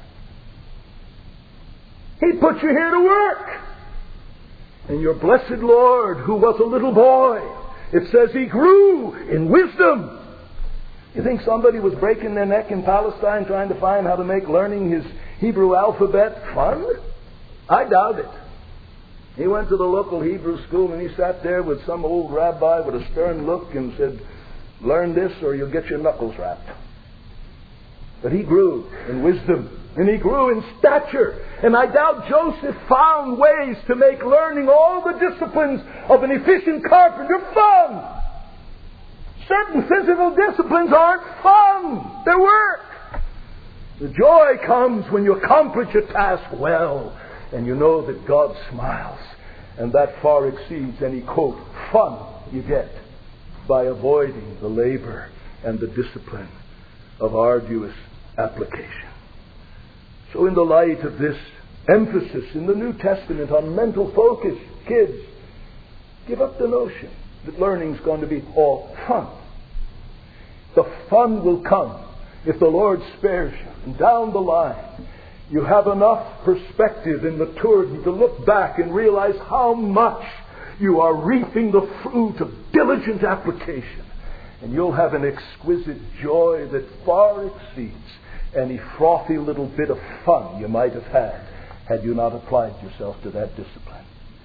He put you here to work. And your blessed Lord, who was a little boy, it says he grew in wisdom. You think somebody was breaking their neck in Palestine trying to find how to make learning his Hebrew alphabet fun? I doubt it. He went to the local Hebrew school and he sat there with some old rabbi with a stern look and said, learn this or you'll get your knuckles rapped. But he grew in wisdom and he grew in stature. And I doubt Joseph found ways to make learning all the disciplines of an efficient carpenter fun. Certain physical disciplines aren't fun. They're work. The joy comes when you accomplish a task well and you know that God smiles. And that far exceeds any, quote, fun you get by avoiding the labor and the discipline of arduous application. So in the light of this emphasis in the New Testament on mental focus, kids, give up the notion that learning's going to be all fun. The fun will come if the Lord spares you. And down the line, you have enough perspective and maturity to look back and realize how much you are reaping the fruit of diligent application. And you'll have an exquisite joy that far exceeds any frothy little bit of fun you might have had you not applied yourself to that discipline.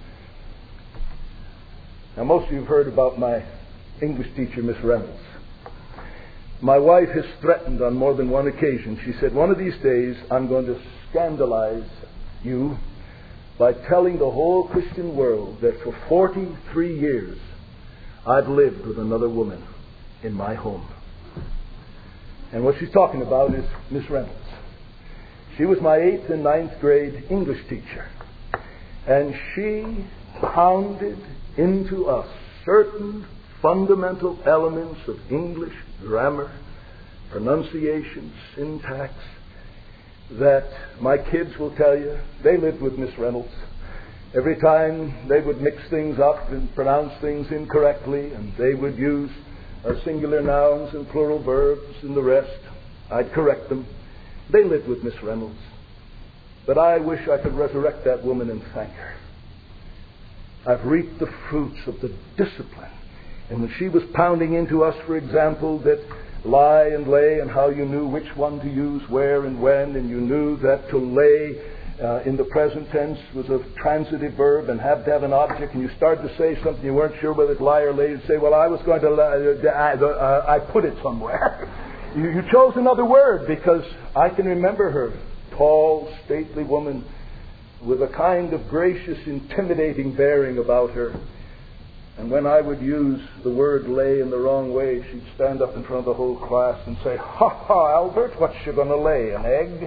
Now, most of you have heard about my English teacher, Miss Reynolds. My wife has threatened on more than one occasion. She said, one of these days I'm going to scandalize you by telling the whole Christian world that for 43 years I've lived with another woman in my home. And what she's talking about is Miss Reynolds. She was my 8th and 9th grade English teacher. And she pounded into us certain fundamental elements of English grammar, pronunciation, syntax, that my kids will tell you, they lived with Miss Reynolds. Every time they would mix things up and pronounce things incorrectly, and they would use singular nouns and plural verbs and the rest, I'd correct them. They lived with Miss Reynolds. But I wish I could resurrect that woman and thank her. I've reaped the fruits of the discipline. And when she was pounding into us, for example, that lie and lay and how you knew which one to use where and when, and you knew that to lay in the present tense was a transitive verb and had to have an object, and you started to say something you weren't sure whether it's lie or lay, you'd say, well, I was going to I put it somewhere. You chose another word, because I can remember her, tall, stately woman with a kind of gracious, intimidating bearing about her. And when I would use the word lay in the wrong way, she'd stand up in front of the whole class and say, ha ha, Albert, what's she going to lay, an egg?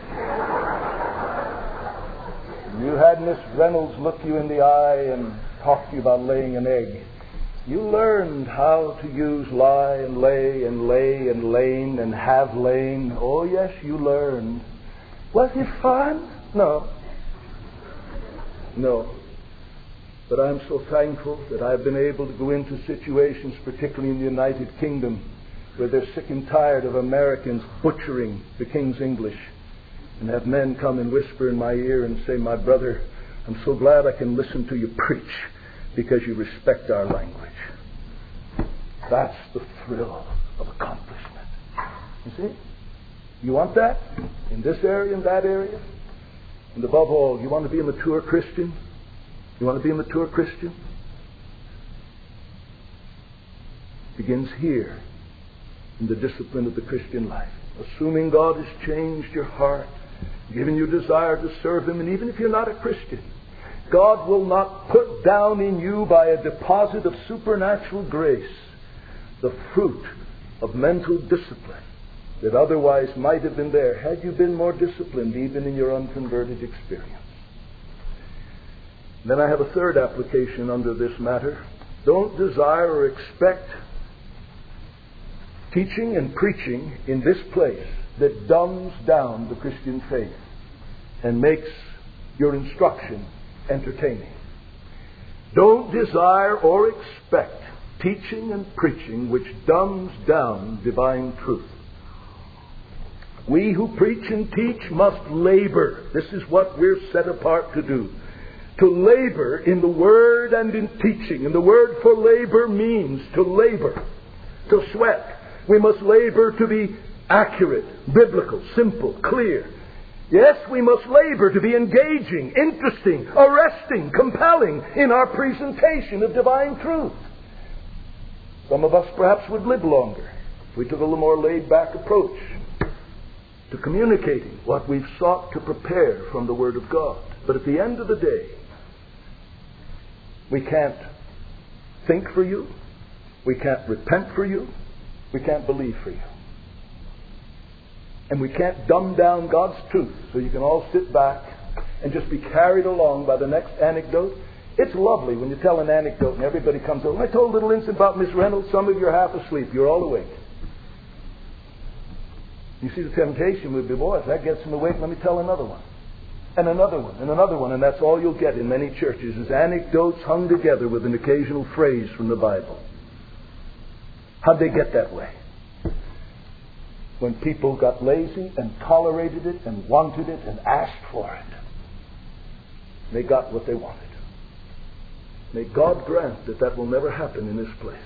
You had Miss Reynolds look you in the eye and talk to you about laying an egg. You learned how to use lie and lay and lain and have lain. Oh yes, you learned. Was it fun? No. But I'm so thankful that I've been able to go into situations, particularly in the United Kingdom, where they're sick and tired of Americans butchering the King's English, and have men come and whisper in my ear and say, my brother, I'm so glad I can listen to you preach because you respect our language. That's the thrill of accomplishment. You see? You want that? In this area, in that area? And above all, you want to be a mature Christian? You want to be a mature Christian? It begins here in the discipline of the Christian life. Assuming God has changed your heart, given you desire to serve Him, and even if you're not a Christian, God will not put down in you by a deposit of supernatural grace the fruit of mental discipline that otherwise might have been there had you been more disciplined even in your unconverted experience. Then I have a third application under this matter. Don't desire or expect teaching and preaching in this place that dumbs down the Christian faith and makes your instruction entertaining. Don't desire or expect teaching and preaching which dumbs down divine truth. We who preach and teach must labor. This is what we're set apart to do. To labor in the Word and in teaching. And the word for labor means to labor, to sweat. We must labor to be accurate, biblical, simple, clear. Yes, we must labor to be engaging, interesting, arresting, compelling in our presentation of divine truth. Some of us perhaps would live longer if we took a little more laid-back approach to communicating what we've sought to prepare from the Word of God. But at the end of the day, we can't think for you, we can't repent for you, we can't believe for you. And we can't dumb down God's truth so you can all sit back and just be carried along by the next anecdote. It's lovely when you tell an anecdote and everybody comes over. I told a little incident about Miss Reynolds. Some of you are half asleep. You're all awake. You see, the temptation would be, boy, if that gets them awake, let me tell another one. And another one, and another one. And that's all you'll get in many churches, is anecdotes hung together with an occasional phrase from the Bible. How'd they get that way? When people got lazy and tolerated it and wanted it and asked for it. They got what they wanted. May God grant that that will never happen in this place.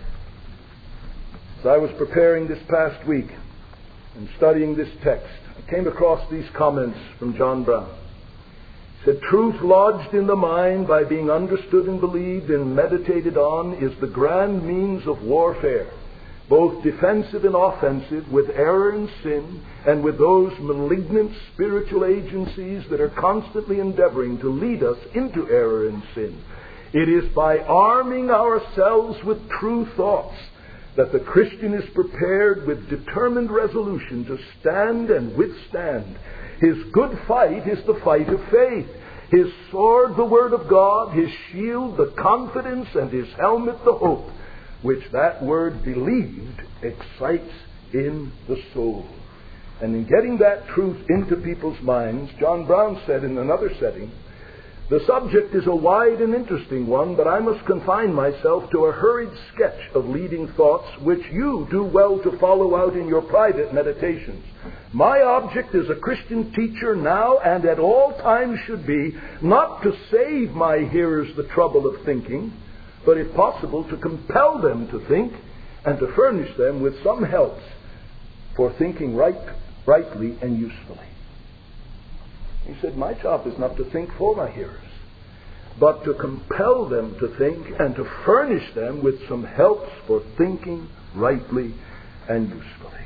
As I was preparing this past week and studying this text, I came across these comments from John Brown. He said, "Truth lodged in the mind by being understood and believed and meditated on is the grand means of warfare, both defensive and offensive, with error and sin, and with those malignant spiritual agencies that are constantly endeavoring to lead us into error and sin. It is by arming ourselves with true thoughts that the Christian is prepared with determined resolution to stand and withstand. His good fight is the fight of faith. His sword, the Word of God, his shield, the confidence, and his helmet, the hope, which that word believed excites in the soul." And in getting that truth into people's minds, John Brown said in another setting, "The subject is a wide and interesting one, but I must confine myself to a hurried sketch of leading thoughts which you do well to follow out in your private meditations. My object as a Christian teacher now and at all times should be not to save my hearers the trouble of thinking, but if possible to compel them to think and to furnish them with some helps for thinking rightly and usefully." He said, my job is not to think for my hearers, but to compel them to think and to furnish them with some helps for thinking rightly and usefully.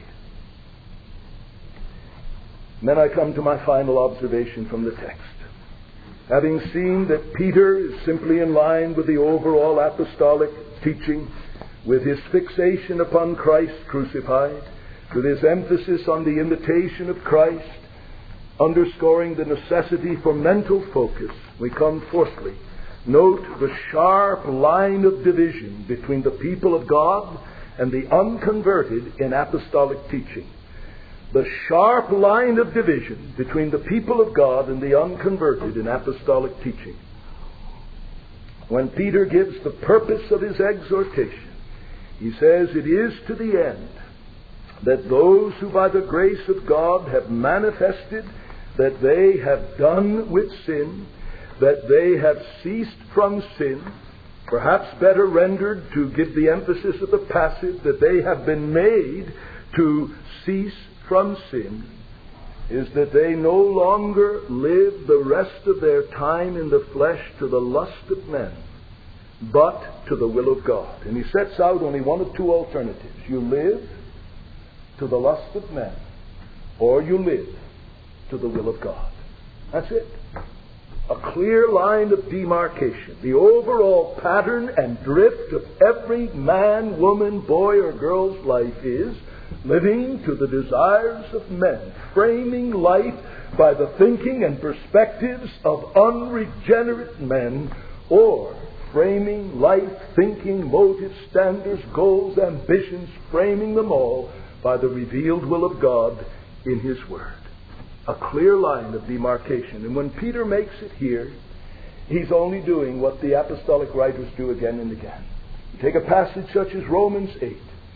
And then I come to my final observation from the text. Having seen that Peter is simply in line with the overall apostolic teaching, with his fixation upon Christ crucified, with his emphasis on the imitation of Christ, underscoring the necessity for mental focus, we come fourthly. Note the sharp line of division between the people of God and the unconverted in apostolic teaching. The sharp line of division between the people of God and the unconverted in apostolic teaching. When Peter gives the purpose of his exhortation, he says it is to the end that those who by the grace of God have manifested that they have done with sin, that they have ceased from sin, perhaps better rendered to give the emphasis of the passive, that they have been made to cease from sin, is that they no longer live the rest of their time in the flesh to the lust of men, but to the will of God. And he sets out only one of two alternatives. You live to the lust of men, or you live to the will of God. That's it. A clear line of demarcation. The overall pattern and drift of every man, woman, boy, or girl's life is living to the desires of men, framing life by the thinking and perspectives of unregenerate men, or framing life, thinking, motives, standards, goals, ambitions, framing them all by the revealed will of God in His Word. A clear line of demarcation. And when Peter makes it here, he's only doing what the apostolic writers do again and again. You take a passage such as Romans 8,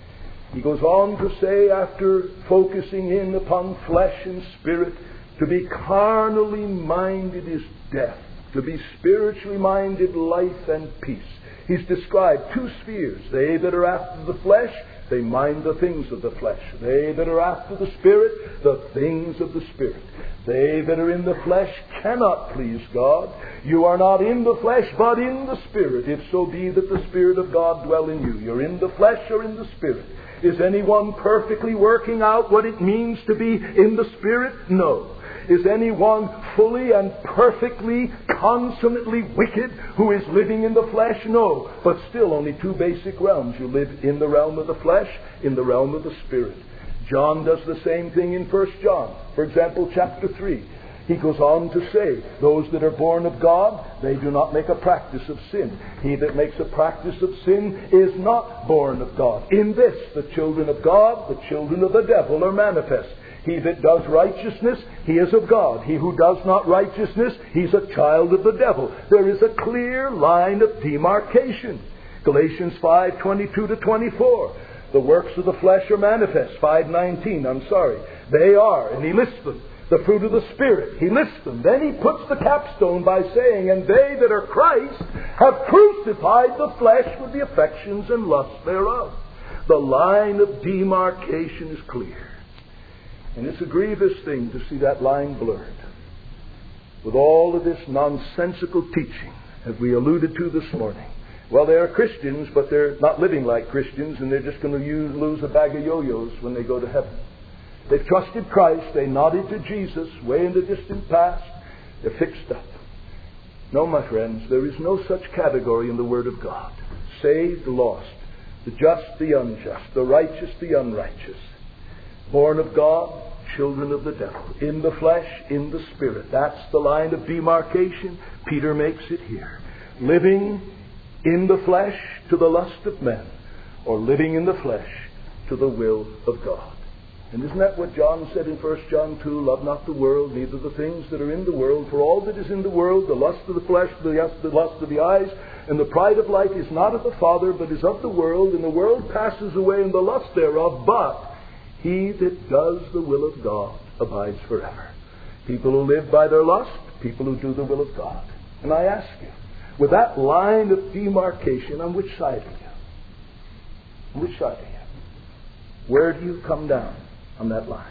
He goes on to say, after focusing in upon flesh and spirit, to be carnally minded is death. To be spiritually minded, life and peace. He's described two spheres. They that are after the flesh, they mind the things of the flesh. They that are after the Spirit, the things of the Spirit. They that are in the flesh cannot please God. You are not in the flesh, but in the Spirit, if so be that the Spirit of God dwell in you. You're in the flesh or in the Spirit. Is anyone perfectly working out what it means to be in the Spirit? No. Is anyone fully and perfectly, consummately wicked who is living in the flesh? No. But still only two basic realms. You live in the realm of the flesh, in the realm of the Spirit. John does the same thing in 1 John. For example, chapter 3. He goes on to say, those that are born of God, they do not make a practice of sin. He that makes a practice of sin is not born of God. In this, the children of God, the children of the devil are manifest. He that does righteousness, he is of God. He who does not righteousness, he's a child of the devil. There is a clear line of demarcation. Galatians 5:22-24. The works of the flesh are manifest. 5:19, They are, and he lists them. The fruit of the Spirit, he lists them. Then he puts the capstone by saying, and they that are Christ have crucified the flesh with the affections and lusts thereof. The line of demarcation is clear. And it's a grievous thing to see that line blurred with all of this nonsensical teaching, as we alluded to this morning. Well, they are Christians, but they're not living like Christians, and they're just going to lose a bag of yo-yos when they go to heaven. They've trusted Christ. They nodded to Jesus way in the distant past. They're fixed up. No, my friends, there is no such category in the Word of God. Saved, lost. The just, the unjust. The righteous, the unrighteous. Born of God, children of the devil. In the flesh, in the Spirit. That's the line of demarcation. Peter makes it here. Living in the flesh to the lust of men, or living in the flesh to the will of God. And isn't that what John said in 1 John 2? Love not the world, neither the things that are in the world. For all that is in the world, the lust of the flesh, the lust of the eyes, and the pride of life is not of the Father, but is of the world. And the world passes away in the lust thereof, but he that does the will of God abides forever. People who live by their lust, people who do the will of God. And I ask you, with that line of demarcation, on which side are you? On which side are you? Where do you come down on that line?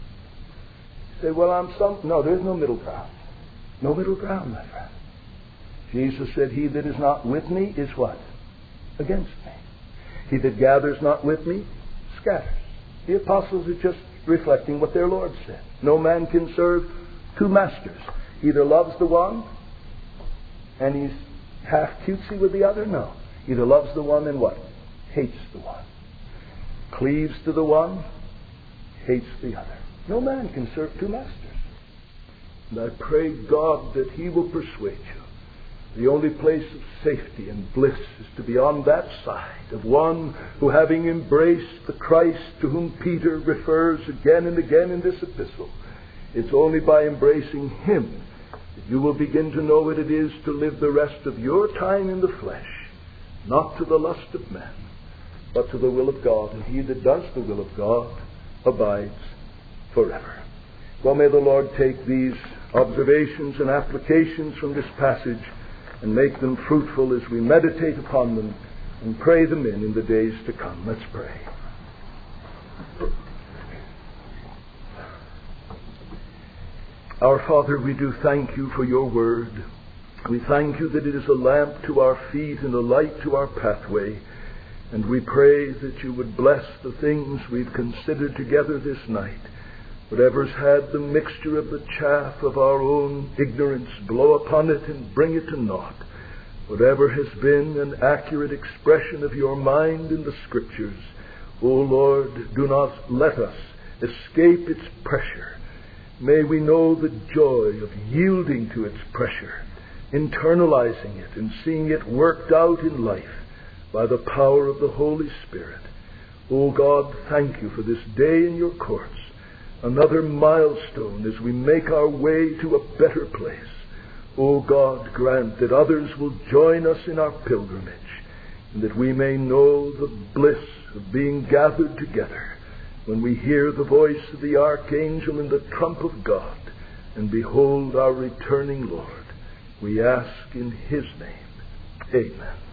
You say, well, no, there's no middle ground. No middle ground, my friend. Jesus said, he that is not with me is what? Against me. He that gathers not with me scatters. The apostles are just reflecting what their Lord said. No man can serve two masters. Either loves the one and he's half cutesy with the other. No. Either loves the one and what? Hates the one. Cleaves to the one, hates the other. No man can serve two masters. And I pray God that he will persuade you. The only place of safety and bliss is to be on that side of one who, having embraced the Christ to whom Peter refers again and again in this epistle, it's only by embracing him that you will begin to know what it is to live the rest of your time in the flesh, not to the lust of men, but to the will of God. And he that does the will of God abides forever. Well, may the Lord take these observations and applications from this passage and make them fruitful as we meditate upon them and pray them in the days to come. Let's pray. Our Father, we do thank you for your word. We thank you that it is a lamp to our feet and a light to our pathway. And we pray that you would bless the things we've considered together this night. Whatever's had the mixture of the chaff of our own ignorance, blow upon it and bring it to naught. Whatever has been an accurate expression of your mind in the Scriptures, O Lord, do not let us escape its pressure. May we know the joy of yielding to its pressure, internalizing it and seeing it worked out in life by the power of the Holy Spirit. O God, thank you for this day in your courts. Another milestone as we make our way to a better place. O God, grant that others will join us in our pilgrimage. and that we may know the bliss of being gathered together when we hear the voice of the archangel and the trump of God, and behold our returning Lord. We ask in his name. Amen.